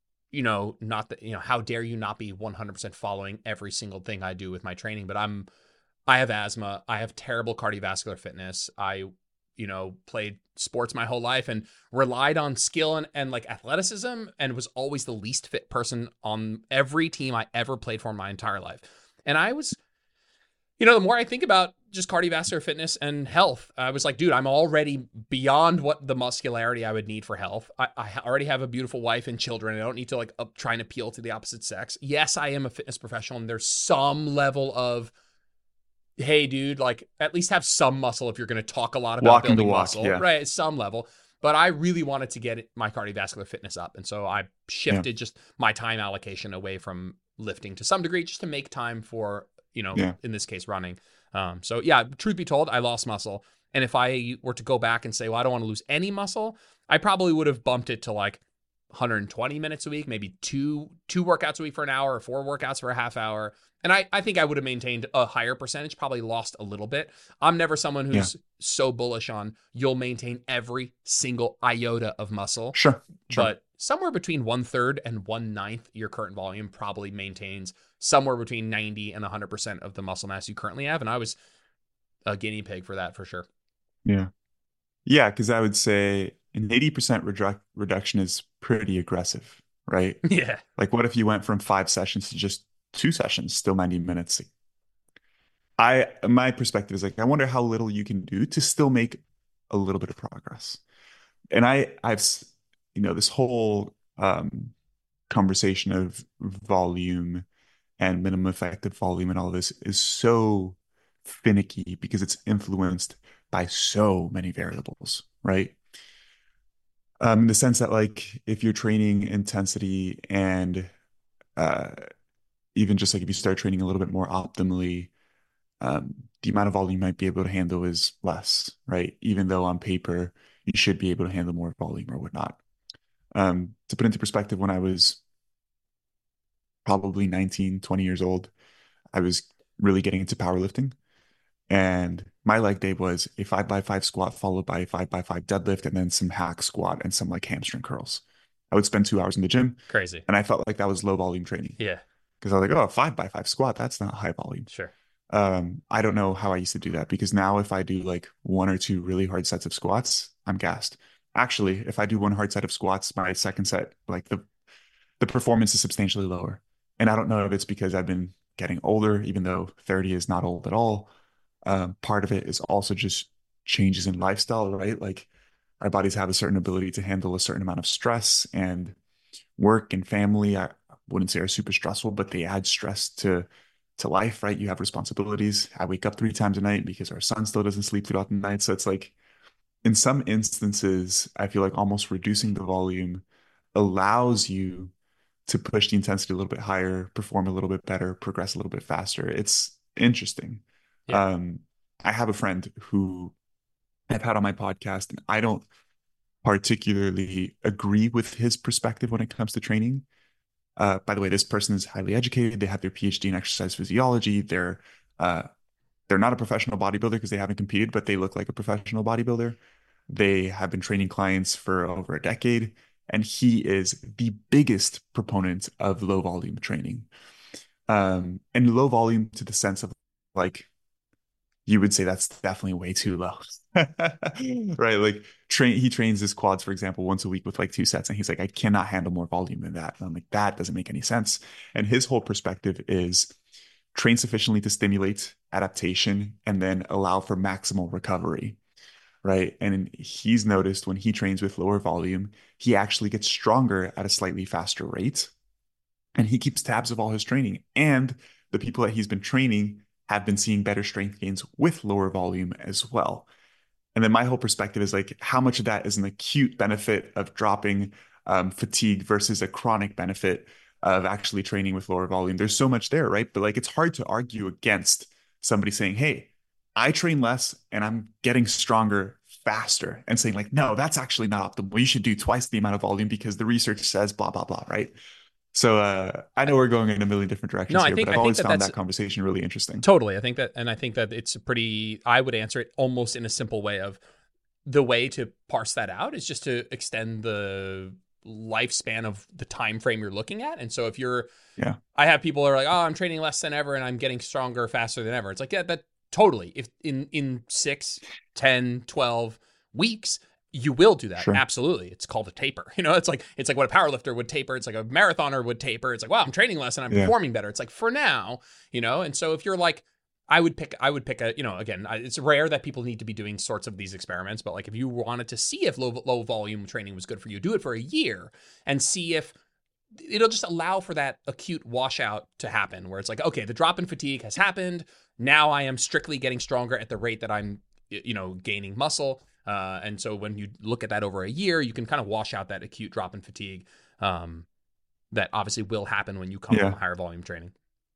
not that, how dare you not be 100% following every single thing I do with my training, but I have asthma. I have terrible cardiovascular fitness. I played sports my whole life and relied on skill and like athleticism, and was always the least fit person on every team I ever played for in my entire life. And I was, the more I think about just cardiovascular fitness and health, I was like, dude, I'm already beyond what the muscularity I would need for health. I already have a beautiful wife and children. I don't need to like try and appeal to the opposite sex. Yes, I am a fitness professional, and there's some level of, hey, dude, like at least have some muscle if you're going to talk a lot about Walking the building walk, muscle, yeah. right? At some level. But I really wanted to get my cardiovascular fitness up. And so I shifted just my time allocation away from lifting to some degree, just to make time for, in this case, running. So yeah, truth be told, I lost muscle. And if I were to go back and say, well, I don't want to lose any muscle, I probably would have bumped it to like 120 minutes a week, maybe two workouts a week for an hour, or 4 workouts for a half hour. And I think I would have maintained a higher percentage, probably lost a little bit. I'm never someone who's so bullish on you'll maintain every single iota of muscle. Sure. But somewhere between 1/3 and 1/9 your current volume probably maintains somewhere between 90 and 100% of the muscle mass you currently have. And I was a guinea pig for that for sure. Yeah. Yeah, because I would say an 80% reduction is pretty aggressive, right? Yeah. Like, what if you went from 5 sessions to just 2 sessions, still 90 minutes? My perspective is like, I wonder how little you can do to still make a little bit of progress. And I've, this whole conversation of volume and minimum effective volume and all this is so finicky because it's influenced by so many variables, right? In the sense that like if you're training intensity and uh, even just like if you start training a little bit more optimally, the amount of volume you might be able to handle is less, right? Even though on paper you should be able to handle more volume or whatnot. To put into perspective, when I was probably 19, 20 years old, I was really getting into powerlifting. And my leg day was a 5x5 squat followed by a 5x5 deadlift and then some hack squat and some like hamstring curls. I would spend 2 hours in the gym. Crazy. And I felt like that was low volume training. Yeah. Because I was like, oh, 5x5 squat, that's not high volume. Sure. I don't know how I used to do that because now if I do like 1 or 2 really hard sets of squats, I'm gassed. Actually, if I do 1 hard set of squats, my second set, like the performance is substantially lower. And I don't know if it's because I've been getting older, even though 30 is not old at all. Part of it is also just changes in lifestyle, right? Like our bodies have a certain ability to handle a certain amount of stress, and work and family, I wouldn't say are super stressful, but they add stress to life, right? You have responsibilities. I wake up 3 times a night because our son still doesn't sleep throughout the night. So it's like in some instances, I feel like almost reducing the volume allows you to push the intensity a little bit higher, perform a little bit better, progress a little bit faster. It's interesting. Yeah. I have a friend who I've had on my podcast, and I don't particularly agree with his perspective when it comes to training. By the way, this person is highly educated. They have their PhD in exercise physiology. Uh, they're not a professional bodybuilder because they haven't competed, but they look like a professional bodybuilder. They have been training clients for over a decade, and he is the biggest proponent of low volume training. And low volume to the sense of like you would say that's definitely way too low. Right? Like he trains his quads, for example, once a week with like 2 sets, and he's like, I cannot handle more volume than that. And I'm like, that doesn't make any sense. And his whole perspective is train sufficiently to stimulate adaptation and then allow for maximal recovery. right? And he's noticed when he trains with lower volume, he actually gets stronger at a slightly faster rate. And he keeps tabs of all his training. And the people that he's been training have been seeing better strength gains with lower volume as well. And then my whole perspective is like, how much of that is an acute benefit of dropping fatigue versus a chronic benefit of actually training with lower volume? There's so much there, right? But like, it's hard to argue against somebody saying, hey, I train less and I'm getting stronger faster, and saying like, no, that's actually not optimal. You should do twice the amount of volume because the research says blah, blah, blah, right? So I know we're going in a million different No, directions here, but I've I think always that found that's that conversation really interesting. totally. I think that, and I think that it's a pretty. I would answer it almost in a simple way of the way to parse that out is just to extend the lifespan of the time frame you're looking at. And so if you're, Yeah. I have people that are like, oh, I'm training less than ever and I'm getting stronger faster than ever. It's like, yeah, that totally. If in 6, 10, 12 weeks, you will do that. Sure. Absolutely. It's called a taper. You know, it's like what a power lifter would taper. It's like a marathoner would taper. It's like, wow, I'm training less and I'm Yeah. performing better. It's like for now, you know, and so if you're like, I would pick a, you know, again, it's rare that people need to be doing sorts of these experiments, but like if you wanted to see if low volume training was good for you, do it for a year and see if it'll just allow for that acute washout to happen where it's like, okay, the drop in fatigue has happened. Now I am strictly getting stronger at the rate that I'm, you know, gaining muscle. And so when you look at that over a year, you can kind of wash out that acute drop in fatigue that obviously will happen when you come from Yeah. higher volume training.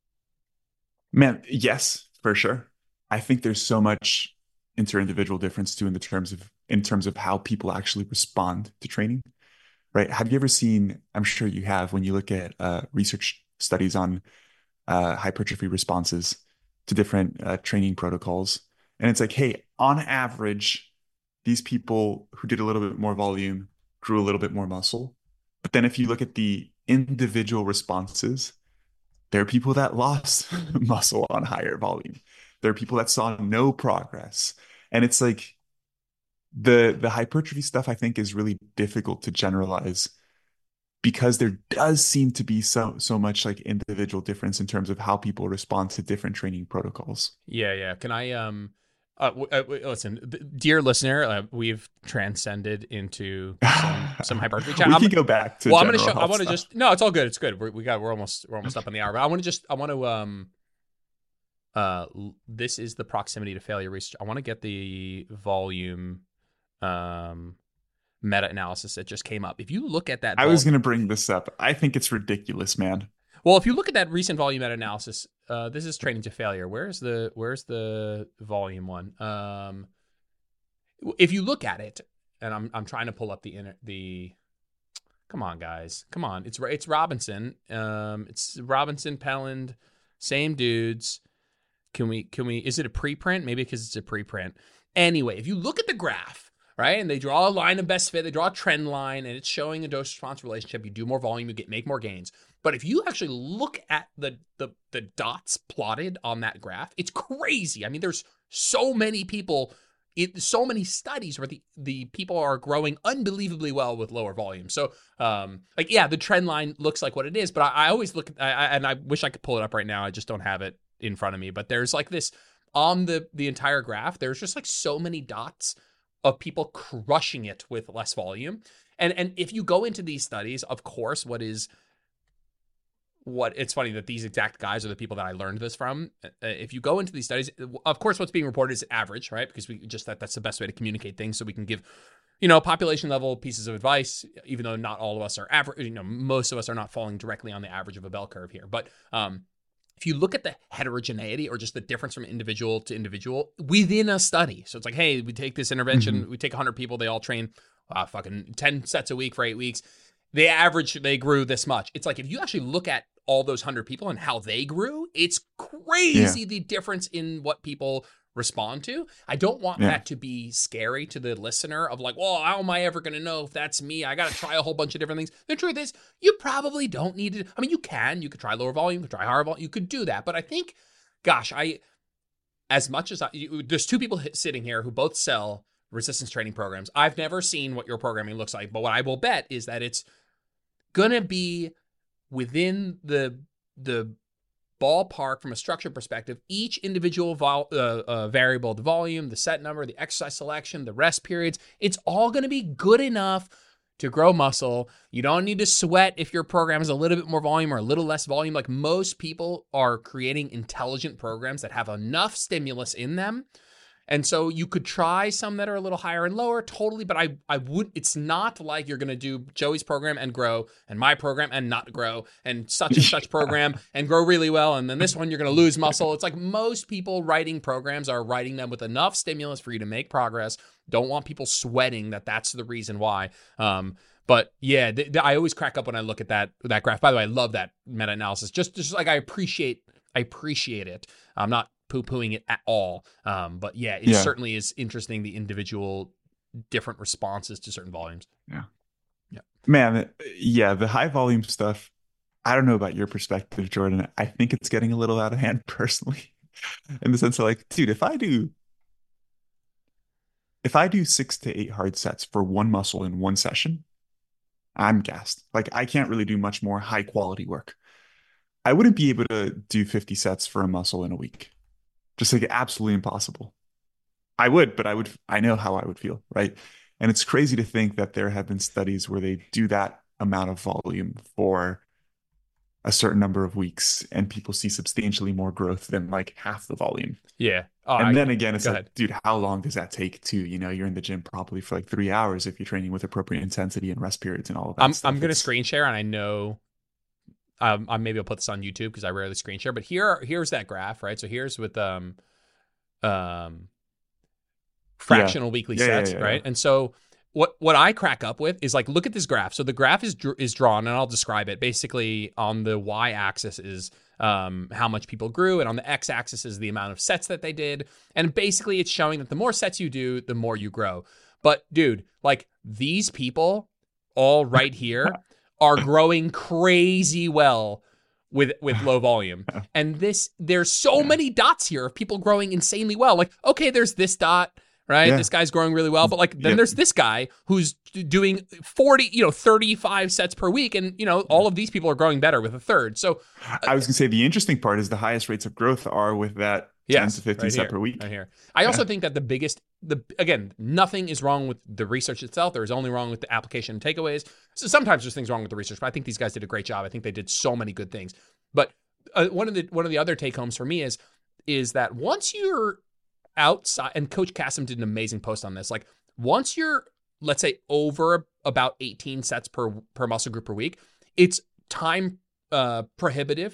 Man, yes, for sure. I think there's so much inter-individual difference too in terms of how people actually respond to training, right? Have you ever seen, I'm sure you have, when you look at research studies on hypertrophy responses to different training protocols, and it's like, hey, on average, these people who did a little bit more volume grew a little bit more muscle. But then if you look at the individual responses, there are people that lost muscle on higher volume. There are people that saw no progress. And it's like the hypertrophy stuff I think is really difficult to generalize because there does seem to be so much like individual difference in terms of how people respond to different training protocols. Yeah, yeah. Can I listen, dear listener, we've transcended into some hypertrophy chat. We can go back to Well, I'm going to general show. I health want to stuff. just. No, it's all good. It's good. We're almost up on the hour. But I want to just. I want to. This is the proximity to failure research. I want to get the volume, meta analysis that just came up. If you look at that I was volume, going to bring this up. I think it's ridiculous, man. well, if you look at that recent volume meta analysis, this is training to failure. Where's the volume one? If you look at it, and I'm trying to pull up the. Come on, guys. Come on. It's Robinson. It's Robinson, Pelland, same dudes. Can we is it a preprint? Maybe because it's a preprint. Anyway, if you look at the graph, right, and they draw a line of best fit, they draw a trend line, and it's showing a dose response relationship. You do more volume, you make more gains. But if you actually look at the dots plotted on that graph, it's crazy. I mean, there's so many people, so many studies where the people are growing unbelievably well with lower volume. So, like, yeah, the trend line looks like what it is, but I always look at, and I wish I could pull it up right now. I just don't have it in front of me. But there's like this on the entire graph. There's just like so many dots of people crushing it with less volume. And if you go into these studies, of course, it's funny that these exact guys are the people that I learned this from. If you go into these studies, of course, what's being reported is average, right? Because that's the best way to communicate things. So we can give, population level pieces of advice, even though not all of us are average, most of us are not falling directly on the average of a bell curve here. But, if you look at the heterogeneity or just the difference from individual to individual within a study. So it's like, hey, we take this intervention, we take 100 people, they all train fucking 10 sets a week for 8 weeks. They grew this much. It's like, if you actually look at all those 100 people and how they grew, it's crazy the difference in what people respond to. I don't want that to be scary to the listener of like, well, how am I ever going to know if that's me? I got to try a whole bunch of different things. The truth is, you probably don't need to. I mean, you could try lower volume, you could try higher volume, you could do that. But I think, gosh, there's two people sitting here who both sell resistance training programs. I've never seen what your programming looks like, but what I will bet is that it's going to be within the ballpark from a structure perspective, each individual variable, the volume, the set number, the exercise selection, the rest periods, it's all going to be good enough to grow muscle. You don't need to sweat if your program is a little bit more volume or a little less volume. Like, most people are creating intelligent programs that have enough stimulus in them. And so you could try some that are a little higher and lower, totally, but I would, it's not like you're going to do Joey's program and grow, and my program and not grow, and such program and grow really well, and then this one you're going to lose muscle. It's like, most people writing programs are writing them with enough stimulus for you to make progress. Don't want people sweating that's the reason why. But yeah, I always crack up when I look at that graph. By the way, I love that meta-analysis. Just like I appreciate it. I'm not poo-pooing it at all. But yeah, it certainly is interesting, the individual different responses to certain volumes. Yeah. Yeah. Man, yeah, the high volume stuff, I don't know about your perspective, Jordan. I think it's getting a little out of hand personally, in the sense of like, dude, if I do 6 to 8 hard sets for one muscle in one session, I'm gassed. Like, I can't really do much more high quality work. I wouldn't be able to do 50 sets for a muscle in a week. Just like, absolutely impossible. I would, but I know how I would feel, right? And it's crazy to think that there have been studies where they do that amount of volume for a certain number of weeks and people see substantially more growth than like half the volume. Yeah. And then again, it's go like, ahead. dude, how long does that take to, you're in the gym probably for like 3 hours if you're training with appropriate intensity and rest periods and all of that stuff. I'm going to screen share, and I know maybe I'll put this on YouTube because I rarely screen share, but here's that graph, right? So here's with fractional weekly sets, right? And so what I crack up with is like, look at this graph. So the graph is drawn, and I'll describe it. Basically, on the y-axis is how much people grew, and on the x-axis is the amount of sets that they did. And basically, it's showing that the more sets you do, the more you grow. But dude, like, these people all right here are growing crazy well with low volume. And there's so many dots here of people growing insanely well. Like, okay, there's this dot, right? Yeah. This guy's growing really well, but like, then there's this guy who's doing 35 sets per week. And, all of these people are growing better with a third. So I was gonna say, the interesting part is the highest rates of growth are with that 10 to 15 set per week. Right here. I also think that again, nothing is wrong with the research itself. There's only wrong with the application and takeaways. So sometimes there's things wrong with the research, but I think these guys did a great job. I think they did so many good things. But one of the other take homes for me is that once you're outside, and Coach Kassem did an amazing post on this, like, once you're, let's say, over about 18 sets per muscle group per week, it's time prohibitive.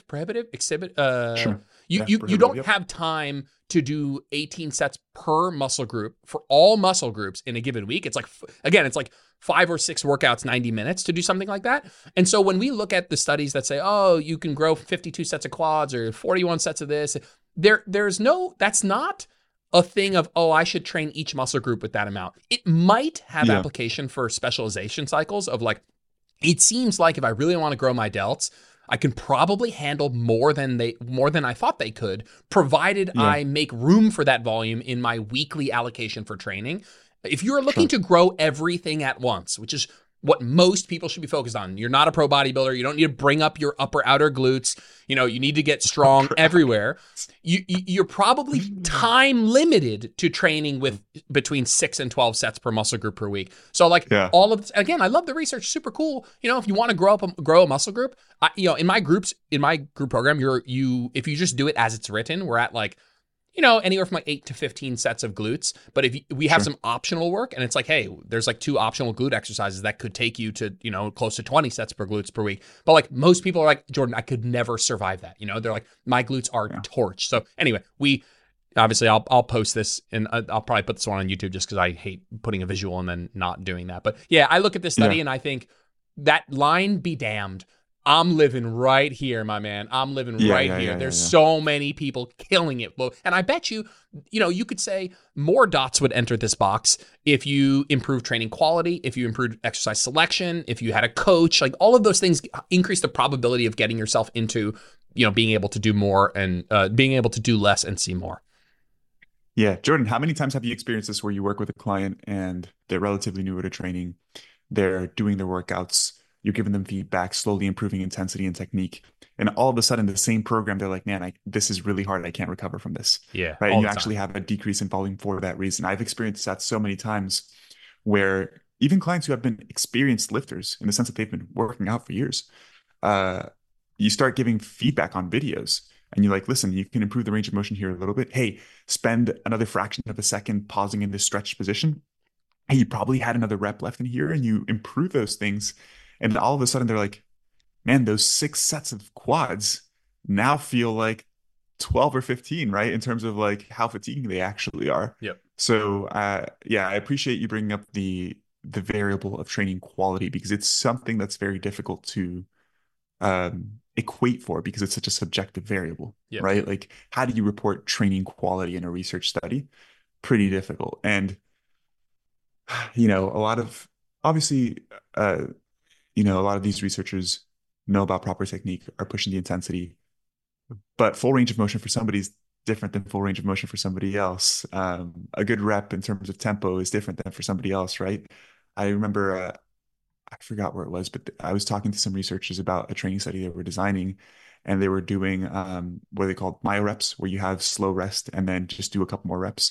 Sure. You don't have time to do 18 sets per muscle group for all muscle groups in a given week. It's like, again, it's like 5 or 6 workouts, 90 minutes to do something like that. And so when we look at the studies that say, oh, you can grow 52 sets of quads or 41 sets of this, that's not a thing of, oh, I should train each muscle group with that amount. It might have application for specialization cycles of like, it seems like if I really want to grow my delts, I can probably handle more than I thought they could, provided I make room for that volume in my weekly allocation for training. If you're looking to grow everything at once, which is what most people should be focused on, you're not a pro bodybuilder. You don't need to bring up your upper outer glutes. You need to get strong everywhere. You're probably time limited to training with between 6 and 12 sets per muscle group per week. So all of this, again, I love the research, super cool. If you want to grow a muscle group, in my group program, if you just do it as it's written, we're at like, anywhere from like 8 to 15 sets of glutes. But if we have some optional work, and it's like, hey, there's like 2 optional glute exercises that could take you to, close to 20 sets per glutes per week. But like, most people are like, Jordan, I could never survive that. They're like, my glutes are torched. So anyway, obviously I'll post this, and I'll probably put this one on YouTube just because I hate putting a visual and then not doing that. But yeah, I look at this study and I think that line be damned. I'm living right here, my man. I'm living right here. There's so many people killing it. And I bet you could say more dots would enter this box if you improve training quality, if you improved exercise selection, if you had a coach. Like, all of those things increase the probability of getting yourself into, being able to do more and being able to do less and see more. Yeah. Jordan, how many times have you experienced this where you work with a client and they're relatively newer to training, they're doing their workouts, you're giving them feedback, slowly improving intensity and technique, And all of a sudden, the same program, they're like, man, this is really hard. I can't recover from this. Yeah, Right. all And you the actually time. have a decrease in volume for that reason. I've experienced that so many times where even clients who have been experienced lifters in the sense that they've been working out for years, uh, you start giving feedback on videos and you're like, listen, you can improve the range of motion here a little bit. Hey, spend another fraction of a second pausing in this stretched position. Hey, you probably had another rep left in here and you improve those things. And all of a sudden they're like, man, those 6 sets of quads now feel like 12 or 15, right? In terms of like how fatiguing they actually are. Yep. So yeah, I appreciate you bringing up the variable of training quality because it's something that's very difficult to equate for because it's such a subjective variable, Yep. right? Like how do you report training quality in a research study? Pretty difficult. And a lot of obviously uh, a lot of these researchers know about proper technique, are pushing the intensity, but full range of motion for somebody is different than full range of motion for somebody else. A good rep in terms of tempo is different than for somebody else, right? I remember, I forgot where it was, but I was talking to some researchers about a training study they were designing, and they were doing what they called myo reps, where you have slow rest and then just do a couple more reps.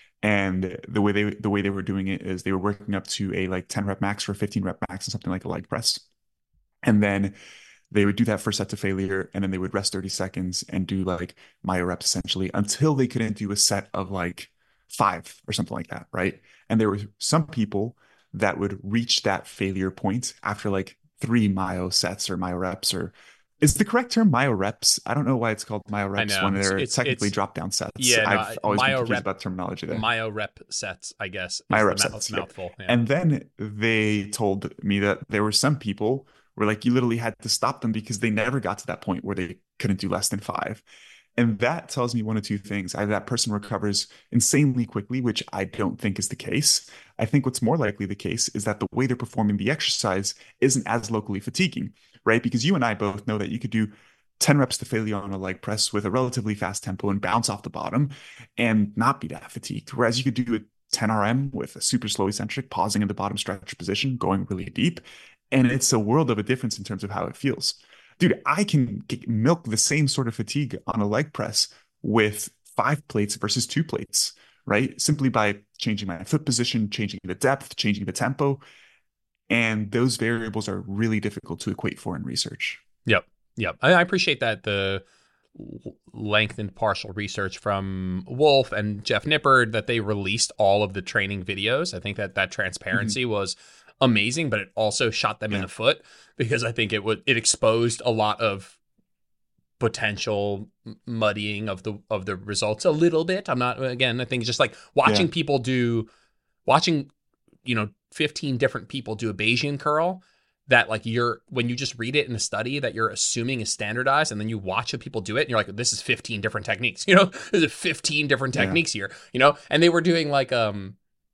And the way they were doing it is they were working up to a like 10 rep max or 15 rep max and something like a leg press. And then they would do that first set to failure, and then they would rest 30 seconds and do like myo reps essentially until they couldn't do a set of like 5 or something like that, right? And there were some people that would reach that failure point after like 3 myo sets or myo reps, or is the correct term myo reps? I don't know why it's called myo I reps know when they're it's technically drop down sets. yeah, no, I've always been confused about terminology there. myo rep sets, I guess, Myo is the rep sets, yep. mouthful. Yeah. And then they told me that there were some people where like you literally had to stop them because they never got to that point where they couldn't do less than 5. And that tells me one of two things. Either that person recovers insanely quickly, which I don't think is the case. I think what's more likely the case is that the way they're performing the exercise isn't as locally fatiguing, right? Because you and I both know that you could do 10 reps to failure on a leg press with a relatively fast tempo and bounce off the bottom and not be that fatigued. Whereas you could do a 10 RM with a super slow eccentric, pausing in the bottom stretch position, going really deep. And it's a world of a difference in terms of how it feels. Dude, I can milk the same sort of fatigue on a leg press with 5 plates versus 2 plates, right? Simply by changing my foot position, changing the depth, changing the tempo. And those variables are really difficult to equate for in research. Yep. Yep. I appreciate that the lengthened partial research from Wolf and Jeff Nippard that they released all of the training videos. I think that transparency was amazing, but it also shot them in the foot because I think it exposed a lot of potential muddying of the results a little bit. I think just like watching people watching 15 different people do a Bayesian curl, that like when you just read it in a study that you're assuming is standardized, and then you watch the people do it and you're like, this is 15 different techniques, there's 15 different techniques here, and they were doing like, a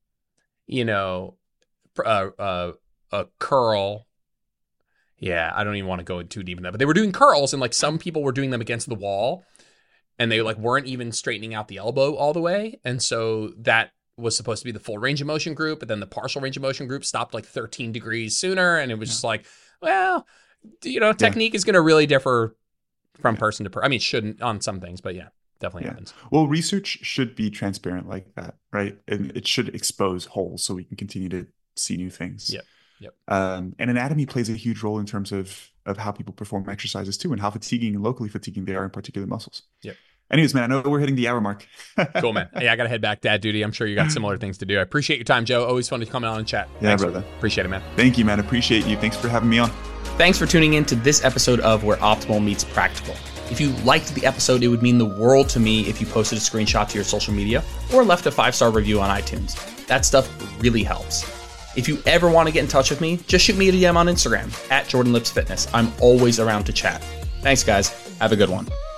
curl. Yeah. I don't even want to go too deep in that, but they were doing curls and like some people were doing them against the wall and they like weren't even straightening out the elbow all the way. And so that was supposed to be the full range of motion group, but then the partial range of motion group stopped like 13 degrees sooner. And it was just like, well, technique is going to really differ from person to person. I mean, it shouldn't on some things, but yeah, definitely happens. Well, research should be transparent like that, right? And it should expose holes so we can continue to see new things. Yep. And anatomy plays a huge role in terms of how people perform exercises too, and how fatiguing and locally fatiguing they are in particular muscles. Yep. Anyways, man, I know we're hitting the hour mark. Cool, man. Hey, I got to head back dad duty. I'm sure you got similar things to do. I appreciate your time, Joe. Always fun to come on and chat. Yeah, Thanks. brother. Appreciate it, man. Thank you, man. Appreciate you. Thanks for having me on. Thanks for tuning in to this episode of Where Optimal Meets Practical. If you liked the episode, it would mean the world to me if you posted a screenshot to your social media or left a 5-star review on iTunes. That stuff really helps. If you ever want to get in touch with me, just shoot me a DM on Instagram @JordanLipsFitness. I'm always around to chat. Thanks, guys. Have a good one.